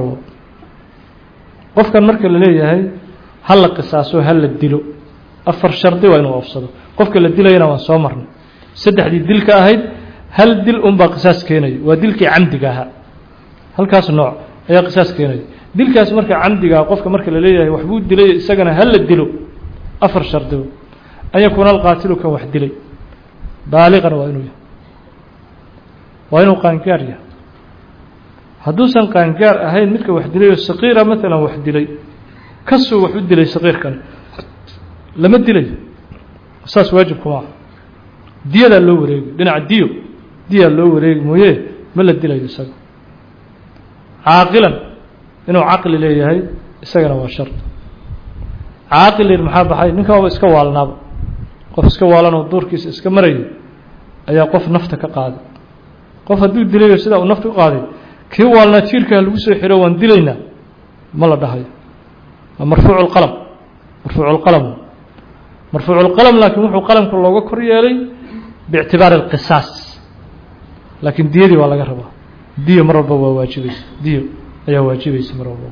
Speaker 1: وفق المركز اللي هي هل القصاص وهل الدلو أفر شرطي وين وافصله وفق الدلو هنا وصامرنا 6 دي دلك أهيد هل دل بقصاص كيني ودلك عمدها halkaas nooc ayaa qisaas keenay dilkaas marka camdiga qofka marka la leeyahay wax buu dilay isagana hal la dilo afar shardi ay kuna alqaatilu ka wax dilay baaliqan waa inuu qaangaar yahay haduusan qaangaar ahayn midka wax dilay saqiira mesela wax dilay kasoo wax u dilay saqiirkan lama dilay asaas waajib kuma diyada loo wareego dhinaca diya loo wareego mooyee ma la dilay isaga عاقلا إنه عقل ليه هاي استجنا وشرط عاقل المحبة هاي نكوا إسكوالنا قف إسكوالنا والدور كيس إسكمري أي قف نفتك قاضي قف الدود دليل سدا ونفتك قاضي كوالنا تيرك الوسع حروان دلينا ملا ده هاي مرفوع القلم مرفوع القلم لكن مرفوع القلم كله وكريه لي باعتبار القصاص لكن ديري ولا قربه ديو مربى واجبيس ديو أيه واجبيس مربى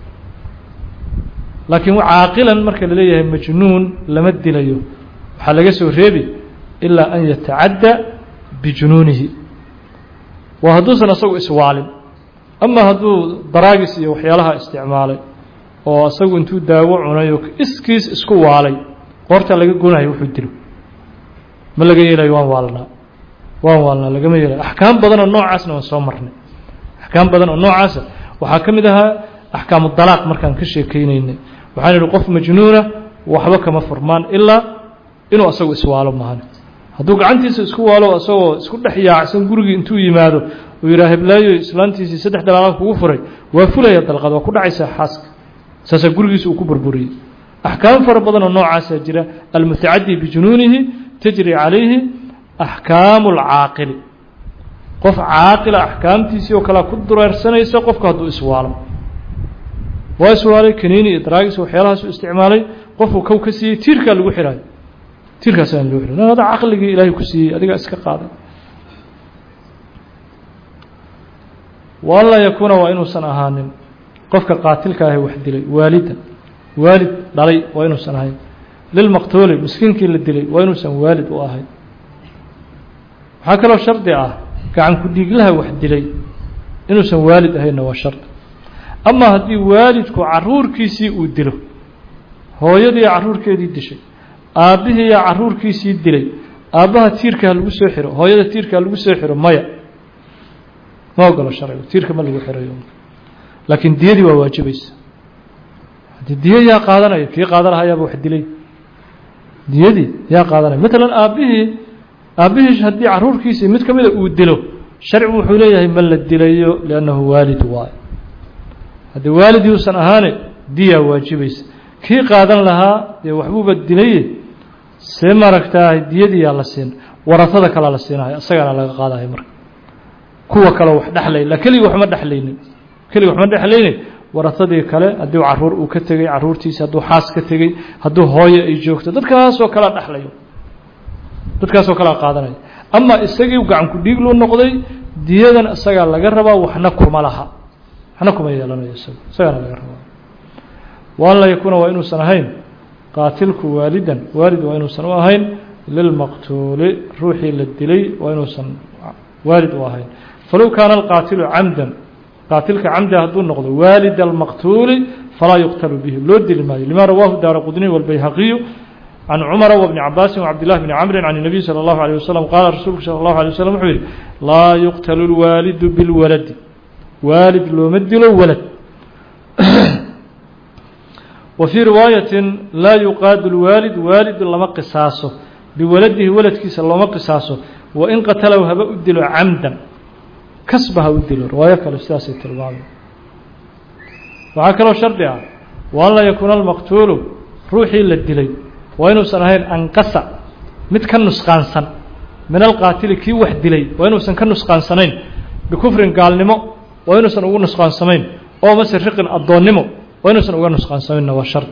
Speaker 1: لكن عاقلا مركل ليه مجنون لمد ليه حلقة سوريبي إلا أن يتعدى بجنونه وهدوسنا سوء سوالم أما هدو دراجس وحيالها استعماله وسوء انتو داوعنا يوك اسكيس اسكو والي قرت لقى قلنا يوحدلو ما لقى يلا يوان والنا لقى يلا أحكام بدن النوع عسنا وصامرنا أحكام بدن النوع عسنا وحكمتها أحكام الطلاق مركان كشي كينين وحان القف مجنونة وحبك مفرمان إلا إنه أسوء سواله مهان هدوك عنتي سكواله أسوء سكول دحيا عسن قرقي انتو يمادو ويراهب لايو إسلانتي سدح دلالك وفري وفولا يطلقات وكل عيسى حاسك ساسا قرقي سوكو بربوري أحكام فربضن النوع عسى جرى المتعدي بجنونه تجري عليه أحكام العاقل قف عاقل أحكام تيسي وكلا كدر أرسنة يساقف كهدو إسواله وإسواله كنيني إدراجس وحيالها سو استعمالي قف وكوكسي تيركا لغو حراي tiirkaas aan loo xiray hada aqligii ilaahay ku siiyay adiga iska qaaday walla yakuna wa inuu san ahaanin qofka qaatilka ah wax dilay waalid dhalay waa inuu san ahayn lil maqtuul miskiinkii la dilay waa inuu san waalid u ahayn waxa kale oo shardi ah gacan ku dhiiglaha wax dilay inuu san waalid ahayn waa shart ama hadii waalidku caruurkiisii uu dilo hooyadii caruurkeedii dishay aabihii caruurkiisii dilay aabaha tiirka lagu soo xiro hooyada tiirka lagu soo xiro maya ma ogolo sharciga tiirka ma lagu xirayo laakiin diyadii waa waajibaysa hadii diya yaa qaadanaya kii qaadanayaa wax dilay diyadii yaa qaadanaya midna aabihii hadii caruurkiisii mid kamida uu dilo sharcigu wuxuu leeyahay ma la dilayo lianahu waalid waa hadii waalidii uu san ahaane diya waajibaysa kii qaadan lahaa ee waxbuuba dilay see maragtaa diyadii yaa la siin warasada kala la siinayo asagana laga qaadayo marka kuwa kale wax dhaxlay la kaliya wax ma dhaxlaynin warasadii kale hadii caruur uu ka tagay caruurtiisa haduu xaas ka tagay haduu hooyo ay joogto dadkaas oo kala dhaxlayo dadkaas oo kala qaadanay ama isagii gacan ku dhiig loo noqday diyadan asaga laga rabaa waxna kuma laha waxna kuma yeelanayo isagana laga rabaa walla yakuna wa inuu san ahayn qaatilku waalidan waalid waa inuu san u ahayn lil maqtuul ruuxi la dilay waa inuu san waalid u ahayn falaw kaana alqaatilu camdan qaatilka camda haduu noqdo waalid almaqtuul fala yuqtalu bihi loo dili maayo lima rawaahu daaraqudni wal bayhaqi عن عمر وابن عباس وعبد الله بن عمرو عن النبي صلى الله عليه وسلم قال رسول صلى الله عليه وسلم لا يقتل الوالد بالولد والد لو مدلو ولد وفي رواية لا يقاد الوالد والد لما قصاصه بولده ولد كيس لما قصاصه وإن قتله هبا أدلو عمدا كسبها أدلو رواية كالأستاذ الترباني وهكذا شرطها والله يكون المقتول روحي للدلي وإنه سنهين أنقص متكن نسقانسن من القاتل كي واحد دلي وإنه سنكن نسقانسنين بكفر قال نمو وإنه سنقول نسقانسنين أو مثل رق الضون نمو وإنه سنقول نسقانسنين والشرط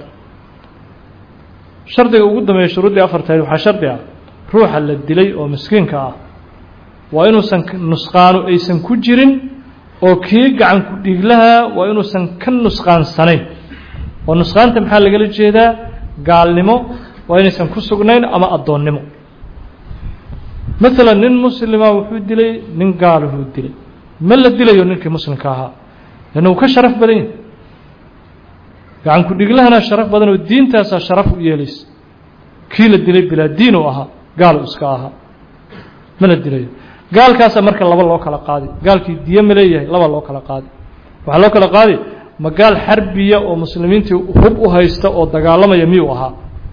Speaker 1: شرط يقول ما يشرط لي أفرتها وح شرطها روح للدلي أو مسكين كا وإنه سن نسقانو أي سن كجرين أو كي عن كديلها وإنه سنكن نسقانسنين ونسقان تمحل قال الجهدا قال نمو وإنسان كسرنين أما أضونمو مثلا نين مسلمة وحود دلي نين قاله وحود دلي ما اللي دلي يونك مسلم كاها لأنه كشرف بدين قاعن كل لها شرف بدن والدين تاسا شرف يليس كيل الدلي بلا دين وها قالوا اسكاها من الدلي قال كاسا مركا لبا لو كلا قادي قال كي ديام ليه لبا لو كلا قادي waxa loo kala qaadi magaal xarbiya oo muslimiintu hub u haysta oo dagaalamaya miyuu ahaa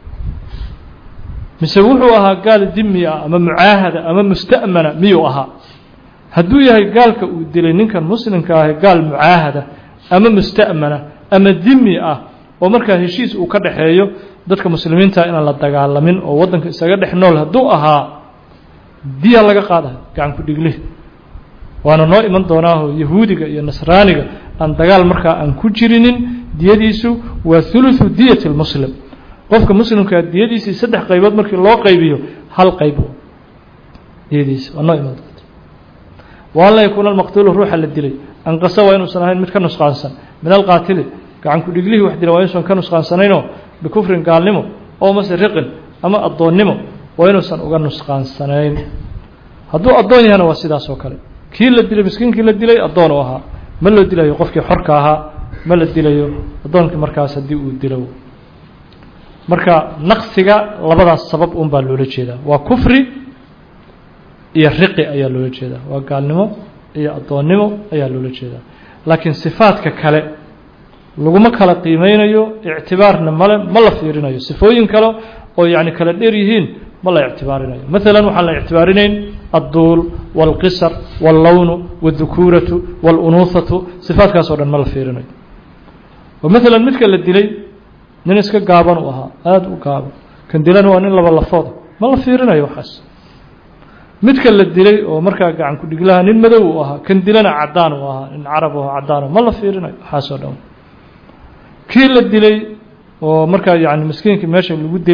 Speaker 1: mise wuxuu ahaa gaal dimiya ama muaahada ama musta'mana miyuu ahaa haduu yahay gaalka uu dilay ninkan muslimka ah gaal muaahada ama musta'mana ama dimi ah oo marka heshiis uu ka dhaxeeyo dadka muslimiinta in la dagaalamin oo wadanka isaga dhexnool haduu ahaa diya laga qaaday gacan ku dhigleh waana noo iman doonaa yahuudiga iyo nasraaniga aan dagaal marka aan ku jirinin diyadiisu waa thuluthu diyati almuslim qofka muslimka diyadiisa saddex qaybood markii loo qaybiyo hal qayb diyadiisa waa noo iman doontaa wala yakuna almaqtul ruuxa la dilay an qasawa inuu sanayn mid ka nusqaansan min alqaatil gacan ku dhiglihi wax dilay waa inuu ka nusqaansanayno bikufrin gaalnimo oo masriqin ama adoonnimo waa inuu san uga nusqaansanayn haduu adoon yahay waa sidaas oo kale kii la dilay miskiinkii la dilay adoon oo ahaa ma loo dilayo qofkii xorka ahaa ma la dilayo adoonkii markaas hadii uu dilo marka naqsiga labadaas sabab un baa loola jeedaa waa kufri iyo riqi ayaa loola jeedaa waa gaalnimo iyo adoonnimo ayaa loola jeedaa laakiin sifaadka kale laguma kala qiimeynayo ictibaarna ma la fiirinayo sifooyin kale oo yani kala dheer yihiin ما لا يعتبرنا مثلا وحنا يعتبرين الطول والقصر واللون والذكورة والأنوثة صفات كاسورا ما الفيرنا ومثلا مثل الدلي ننسك قابن وها هذا وقابن كان دلنا وأن الله والله فاضي ما الفيرنا يوحس مثل الدلي ومركا عن كل جلها نمدو وها كان دلنا عدان وها إن عرب وها عدان ما الفيرنا حاسودهم كل الدلي ومركا يعني مسكين كماشي اللي ودلي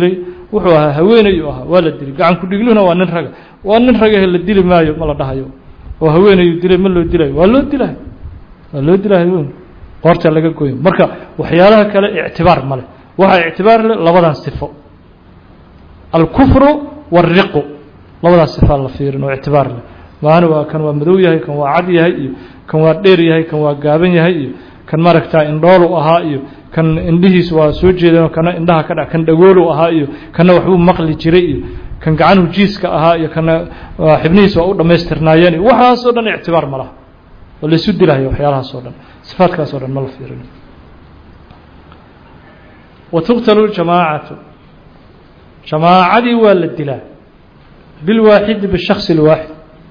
Speaker 1: wuxuu ahaa haweenay u ahaa waa la dilay gacan ku dhigluhuna waa nin raga la dili maayo ma la dhahayo oo haweenayu dilay ma loo dilayo waa loo dilay qoorta laga gooyo marka waxyaalaha kale ictibaar male waxa ictibaar leh labadan sifo al-kufru wal-riqu labadan sifo la fiirin oo ictibaar leh maana waa kan waa madow yahay kan waa cad yahay iyo kan waa dheer yahay kan waa gaaban yahay iyo kan maragta indhoolu ahaa iyo kan indhihiis waa soo jeedaan kana indhaha ka dhac kan dhagoolu ahaa iyo kana waxbuu maqli jiray iyo kan gacan jiiska ahaa iyo kana xibnihiis waa u dhameystirnaayeen waxaas oo dhan ictibaar ma laha oo la isu dilayo waxyaalahaas oo dhan sifaadkaas oo dhan ma la fiirin وتقتل الجماعة جماعة ولا الدلاء بالواحد بالشخص الواحد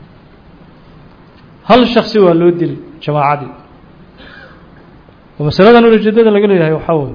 Speaker 1: هل الشخص ولا الدل جماعة ومسألة نقول جديدة لقول لها يحاول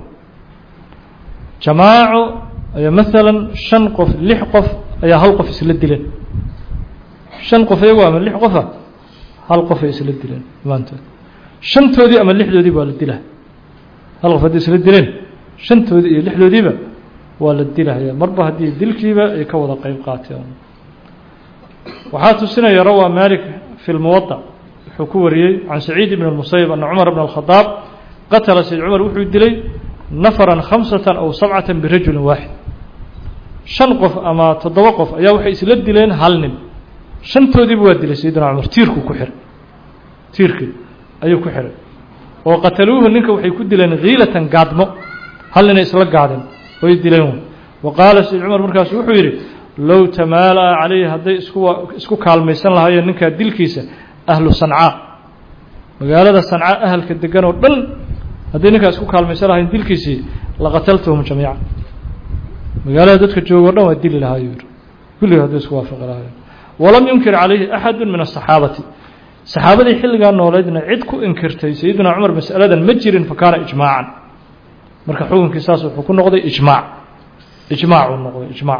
Speaker 1: جماعة مثلا شنقف لحقف أي هلقف يسل الدلين شنقف يوام لحقفة هلقف يسل الدلين ما أنت شنتودي أما اللحدودي ولا الدلة هلقف يسل الدلين شنتودي اللحدودي ولا الدلة هي مربى هدي الدلكيبة يكوض قيم قاتل وحات السنة يروى مالك في الموطأ حكوري عن سعيد بن المصيب أن عمر بن الخطاب قتل سيد عمر وحي الدلي نفرا 5 أو 7 برجل واحد شنقف أما تضوقف أيا وحي يسل الدلين هالنم شنتودي بوادلي سيدنا عمر تيركو كحر تيركي أيو كحر وقتلوه منك وحي كدلين غيلة قادمو هل لنا إسلا قادم ويدلين وقال سيد عمر مركز وحيري لو تمالى عليه هذا اسكو كالميسان لها ينك دلكيسة أهل صنعاء مقالة صنعاء أهل كدقان ودل هذا نك اسكو كالميسان لها دلكيسة لقتلتهم جميعا مقالة ذاتك جوغرنا ودل لها يور كل هذا اسكو وافق لها ولم ينكر عليه أحد من الصحابة صحابة حل قالوا ولدنا عدكو انكرتي سيدنا عمر مسألة مجر فكان إجماعا مركا حكم كساس وحكم نقضي إجماع ونقضي إجماع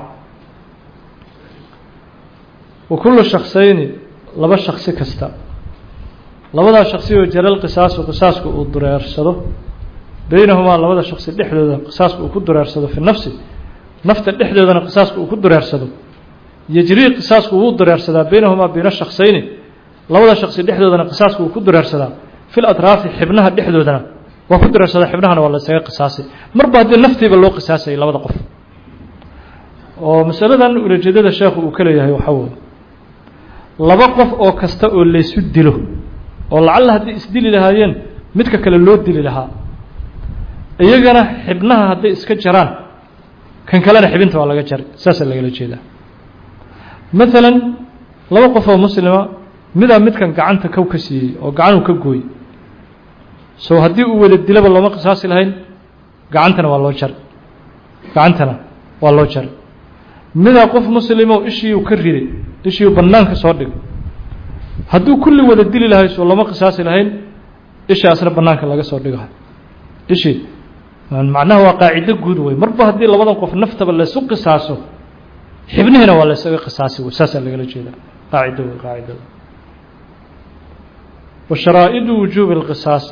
Speaker 1: وكل شخصين لبا شخص كستا لبدا شخصي وجرى القصاص وقصاصك ودريرسده بينهما لبدا شخص دخلودا قصاصك ودريرسده في النفس نفط دخلودا قصاصك ودريرسده يجري قصاصك ودريرسده بينهما بين الشخصين لبدا شخص دخلودا قصاصك ودريرسده في الاطراف حبنها دخلودا وكدريرسده حبنها ولا سي قصاصي مربا هدي نفتي بلو قصاصي لبدا قف ومسألة ولجدد الشيخ وكليه يحول laba qof oo kasta oo la isu dilo oo lacala hadii isdili lahaayeen midka kale loo dili lahaa iyagana xibnaha hadii iska jaraan kan kalena xibinta waa laga jaray saas laga jeedaa midalan laba qof oo muslima midkan gacanta ka siiyay oo gacan uu ka gooy soo hadii uu wada dilaba lama qisaasi lahayn gacantana waa loo jaray mida qof muslimo ishii uu ka riday ishii banaanka soo dhig haduu kulli wada dili lahay soo lama qisaasi lahayn ishaasna banaanka laga soo dhigahay ishii macnaha waa qaacido guud way marba hadii labadan qof naftaba la soo qisaaso xibnihina waa la soo qisaasi wasaas laga jeedaa qaacido وشرائط وجوب القصاص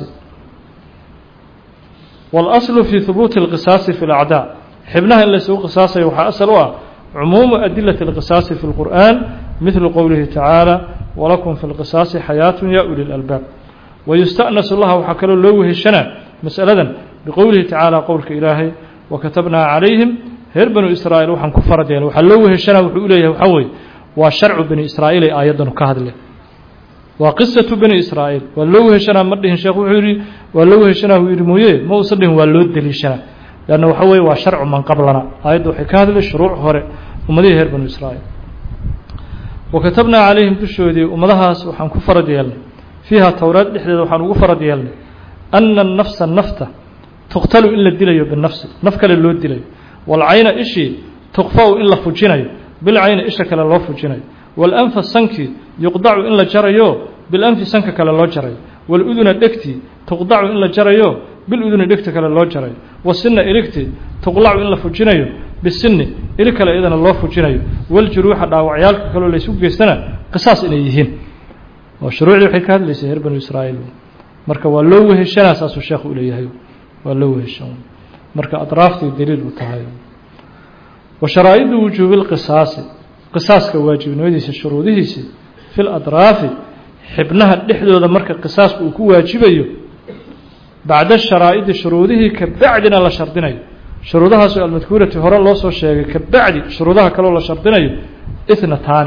Speaker 1: والأصل في ثبوت القصاص في الأعداء حبنها اللي سوق قصاصه وحا أصلها عموم أدلة القصاص في القرآن مثل قوله تعالى ولكم في القصاص حياة يا أولي الألباب ويستأنس الله وحكى له الشنع مسألة بقوله تعالى قولك إلهي وكتبنا عليهم هربنوا إسرائيل وحن كفر دين وحلوه الشنع وحوليه وحوي وشرع بني إسرائيل آيضا كهد له وقصة بني إسرائيل ولوه الشنع مردهم شيخ وحوري ولوه الشنع ويرمويه موصلهم ولود الشنع لأنه حوي وشرع من قبلنا أيضا حكاية للشروع هوري ومديه هرب بني إسرائيل وكتبنا عليهم تشهدي ومدها وحن كفر ديالنا فيها توراة إحدى وحن كفر ديالنا أن النفس النفتة تقتل إلا الدليل بالنفس نفك للود دليل والعين إشي تقفوا إلا فجيني بالعين إشك لله فجيني والأنف السنكي يقضع إلا جريو بالأنف سنكك لله جري والأذن الدكتي تقضع إلا جريو بالأذن الدكتك لله جري والسن إلكتي تقلع إلا فجيني بالسن إلك لا إذن الله فجيني والجروح داوعيالك كلو ليسوق جسنا قصاص إليهن وشروع الحكاية ليس هرب بني إسرائيل مركا ولوه الشنا أساس الشيخ إليه ولوه الشنا مركا أطرافتي دليل وتهاي وشرائط وجوب القصاص قصاص كواجب نوديس شروطه في الأطراف حبنها الدحدود مركا قصاص وكو واجبيه بعد الشرائط شروطه كبعدنا لا شرطنا شروطها سؤال المذكورة هراء الله سوى الشيء كبعد شروطها كلو لا شرطنا اثنتان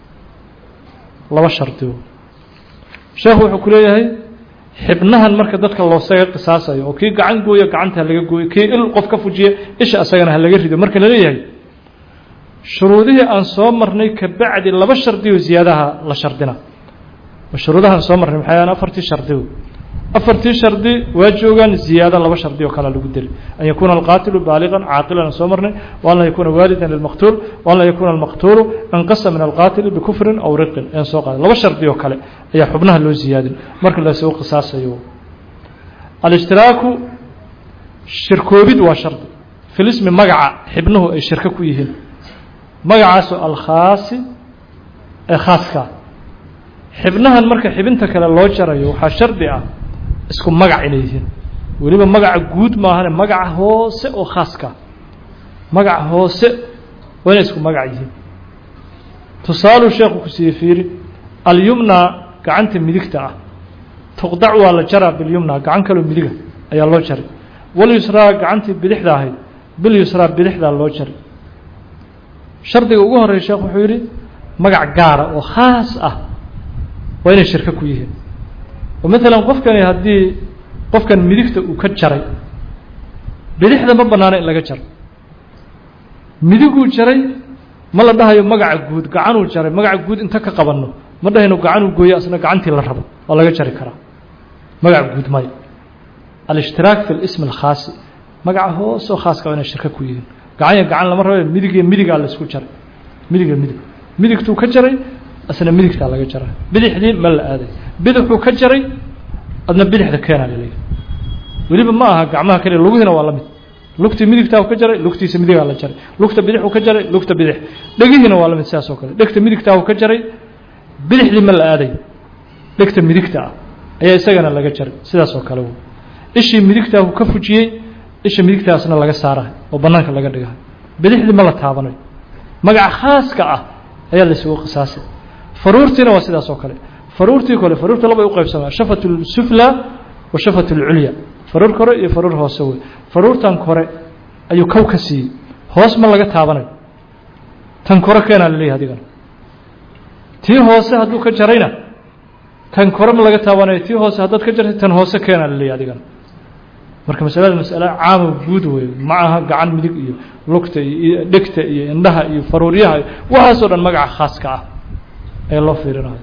Speaker 1: لو شرطه شيخ وحكوليه حبنها المركا ددك الله سيغ قصاصاyo oo kii gacan gooyo gacanta laga gooyo kii il qof ka fujiye isha asagana laga rido marka la leeyahay shuruudihi aan soo marnay ka bacdi laba shardi oo ziyadaha la shardina shuruudaha aan soo marnay maxay aan afartii shardi waa joogan ziyada laba shardi oo kala lagu diri an yakuna alqatil baaligan aaqilan soo marnay wa la yakuna walidan lilmaqtul wa la yakuna almaqtul anqasa min alqatil bikufrin aw riqin aan soo qaad laba shardi oo kale ayaa xubnaha loo ziyaadin marka la soo qisaasayo al-ishtiraaku shirkoobid waa shardi fil ismi magaca xibnuhu ay shirka ku yihiin magacaas al-khaasi ee khaaska xibnahan marka xibinta kale loo jarayo waxa shardi ah isku magac inay yihiin waliba magaca guud ma aha magaca hoose oo khaaska magaca hoose waa isku magac yihiin tusaalu sheekhu ku sii fiiri al-yumna gacanta midigta ah tuqdac waa la jaraa bil yumna gacan kale midiga ayaa loo jaray wal yusra gacanta bidixda ahayd bil yusra bidixda loo jaray shardiga ugu horeeya sheekhu wuxuu yiri magac gaar ah oo khaas ah waa inay shirka ku yihiin oo mesela qofkani hadii qofkan midigta uu ka jaray bidixda ma banaana in laga jaro midigu jaray ma la dhahayo magaca guud gacan uu jaray magaca guud inta ka qabanno ma dhahayno gacan uu gooyo asna gacantii la rabo waa laga jari karaa magaca guud may al-ishtirak fi al-ism al-khas magaca hoos oo khaaska waa inay shirka ku yihiin gacan lama rabo midiga la isku jaray midigtu ka jaray asna midigta laga jaray bidixdii ma la aaday bidixu ka jaray adna bidixda keena leeyahay waliba ma aha gacmaha kale luguna waa la mid lugti midigta ka jaray lugtiisa midiga la jaray lugta bidixu ka jaray lugta bidix dhagihiina waa la mid sidaas oo kale dhagta midigta ka jaray bidixdii ma la aaday dhagta midigta ayaa isagana laga jaray sidaas oo kale ishii midigta ka fujiyay isha midigtaasna laga saaray oo banaanka laga dhigay bidixdii ma la taabanayo magac khaaska ah ayaa la soo qisaasay faruurtina waa sidaas oo kale faruurta laba u qaybsamaa shafatul sufla wa shafatul ulya faruur kore iyo faruur hoose way faruurtan kore ayuu kow ka siiyay hoos ma laga taabanayo tan kore keena leeyahay adigan tii hoose haduu ka jarayna tan kore ma laga taabanayo tii hoose hadad ka jartay tan hoose keena leeyahay adigan marka mas'ala caam guud way ma aha gacan midig iyo lugta iyo dhegta iyo indhaha iyo faruuryaha waxa soo dhan magac khaas ka ah ay loo fiirinayo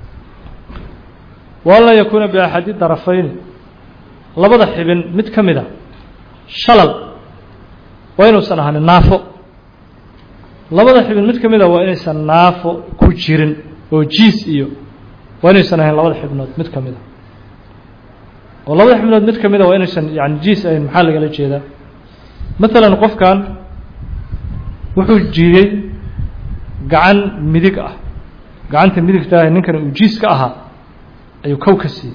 Speaker 1: wala yakuna bi ahadi tarafayn labada xibin mid kamida shalal waa inuu sanahan naafo labada xibin mid kamida waa inaysan naafo ku jirin oo jiis iyo waa inaysan ahayn labada xibnood mid kamida oo labada xibnood mid kamida waa inaysan yani jiis ay maxaa laga jeedaa mesela qofkan wuxuu jiiyay gacan midig ah gacanta midigta ninkan uu jiis ka ahaa ayuu kow ka siiyay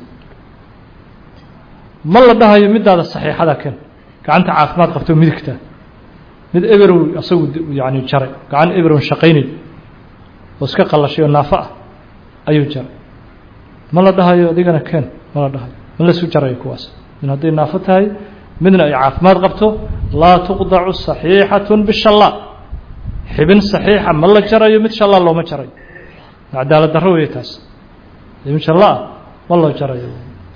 Speaker 1: ma la dhahayo midaada saxiixada kan gacanta caafimaad qabto midigta mid eberow asagu yani jaray gacan eberow shaqaynay oo iska qalashay oo naafa ayuu jaray ma la dhahayo adigana kan ma la dhahayo ma la soo jaray kuwaas in haday naafa tahay midna ay caafimaad qabto la tuqdacu saxiixatun bishalla xibin saxiixa ma la jarayo mid shalla loo ma jaray cadaalad darro way taas in sha Allah wallahu jarayo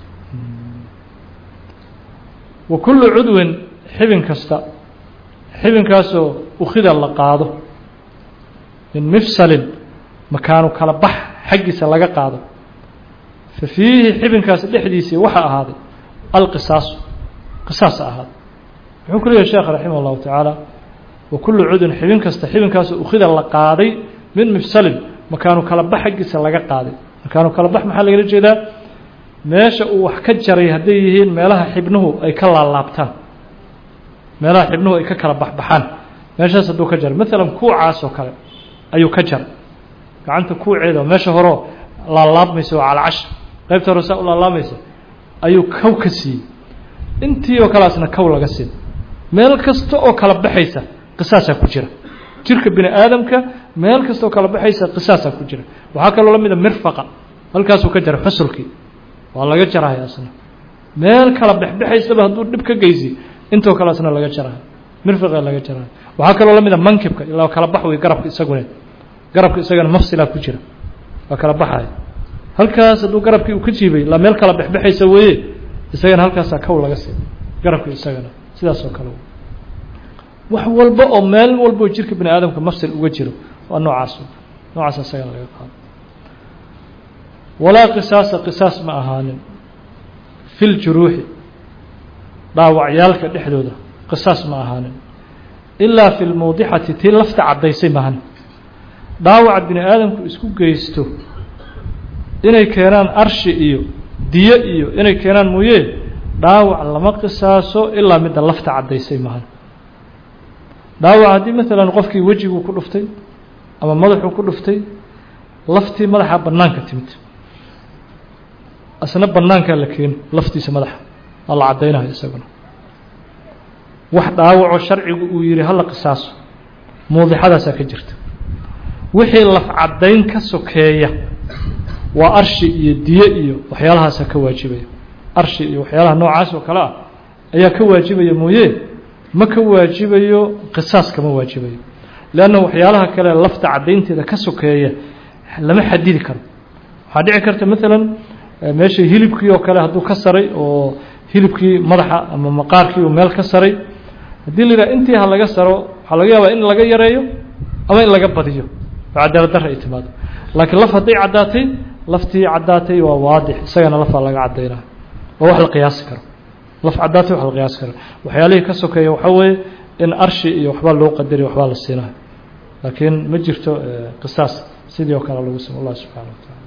Speaker 1: wa kullu udwin xibin kasta xibinkaasoo ukhida la qaado min mifsalin makaanu kala bax xaqiisa laga qaado fihi xibinkaas dhexdiisa waxa ahaaday al-qisaas qisaas ahad wuxuu ku leeyahay sheekh rahimahullah ta'ala wa kullu udwin xibin kasta xibinkaasoo ukhida la qaaday min mifsalin makaanu kala bax xaqiisa laga qaaday makaanu kala bax maxaa laga jeedaa meesha uu wax ka jaray haday yihiin meelaha xibnuhu ay ka laalaabtaan meelaha xibnuhu ay ka kala baxbaxaan meeshaas haduu ka jaray mesela kuucaas oo kale ayuu ka jaray gacanta kuuceeda meesha hore laalaabmayso ala cash qaybta hore saa laalaabmayso ayuu kow ka siiyay intii oo kalaasna kow laga siin meel kasta oo kala baxaysa qisaasa ku jira jirka bini aadamka meel kastoo kala baxaysa qisaasa ku jira waxaa kaloo la mid ah mirfaqa halkaasuu ka jara xusulkii waa laga jaraya asna meel kala baxbaxaysaba hadduu dhib ka geysi intoo kale asna laga jaraya mirfaqa laga jaraya waxaa kaloo la mid ah mankibka ilaa kala bax way garabka isagana mafsilaa ku jira waa kala baxaya halkaas hadduu garabkii uu ka jiibay ilaa meel kala baxbaxaysa weeye isagana halkaasaa kow laga sii garabka isagana sidaas oo kale wax walba oo meel walba oo jirka bini aadamka mafsil uga jiro waa noocaas isagana laga qaado walaa qisaas ma ahaanin fil juruuxi dhaawacyaalka dhexdooda qisaas ma ahaanin ilaa fi lmawdixati tii lafta caddaysay maahan dhaawaca bini aadamku isku geysto inay keenaan arshi iyo diyo iyo inay keenaan mooye dhaawac lama qisaaso ilaa midda lafta caddaysay maahan dhaawac haddii maalan qofkii wejiguu ku dhuftay ama madaxuu ku dhuftay laftii madaxa bannaanka timid asna bannaankaa la keeno laftiisa madaxa waa la caddaynayo isaguna wax dhaawacoo sharcigu uu yidhi hala qisaaso muudixadaasaa ka jirta wixii laf caddayn ka sokeeya waa arshi iyo diye iyo waxyaalahaasa ka waajibaya arshi iyo waxyaalaha noocaas oo kale ah ayaa ka waajibaya mooye ma ka waajibayo qisaas kama waajibayo leanna waxyaalaha kale lafta caddaynteeda ka sokeeya lama xadidi karo waxaa dhici karta maalan meesha hilibkii oo kale hadduu ka saray oo hilibkii madaxa ama maqaarkii uu meel ka saray haddii la yidhaha intii ha laga saro waxaa laga yaabaa in laga yareeyo ama in laga badiyo oo cadaalad darra ay timaado laakiin laf hadday caddaatay laftii caddaatay waa waadix isagana lafaa laga caddaynaa waa wax la qiyaasi karo laf caddaatay wax la qiyaasi karo waxyaalihii ka sokeeya waxaa weeye in arshi iyo waxbaa loo qadariyo waxbaa la siinayo laakiin ma jirto qisaas sidii oo kale lagu samo allah subxana wa taala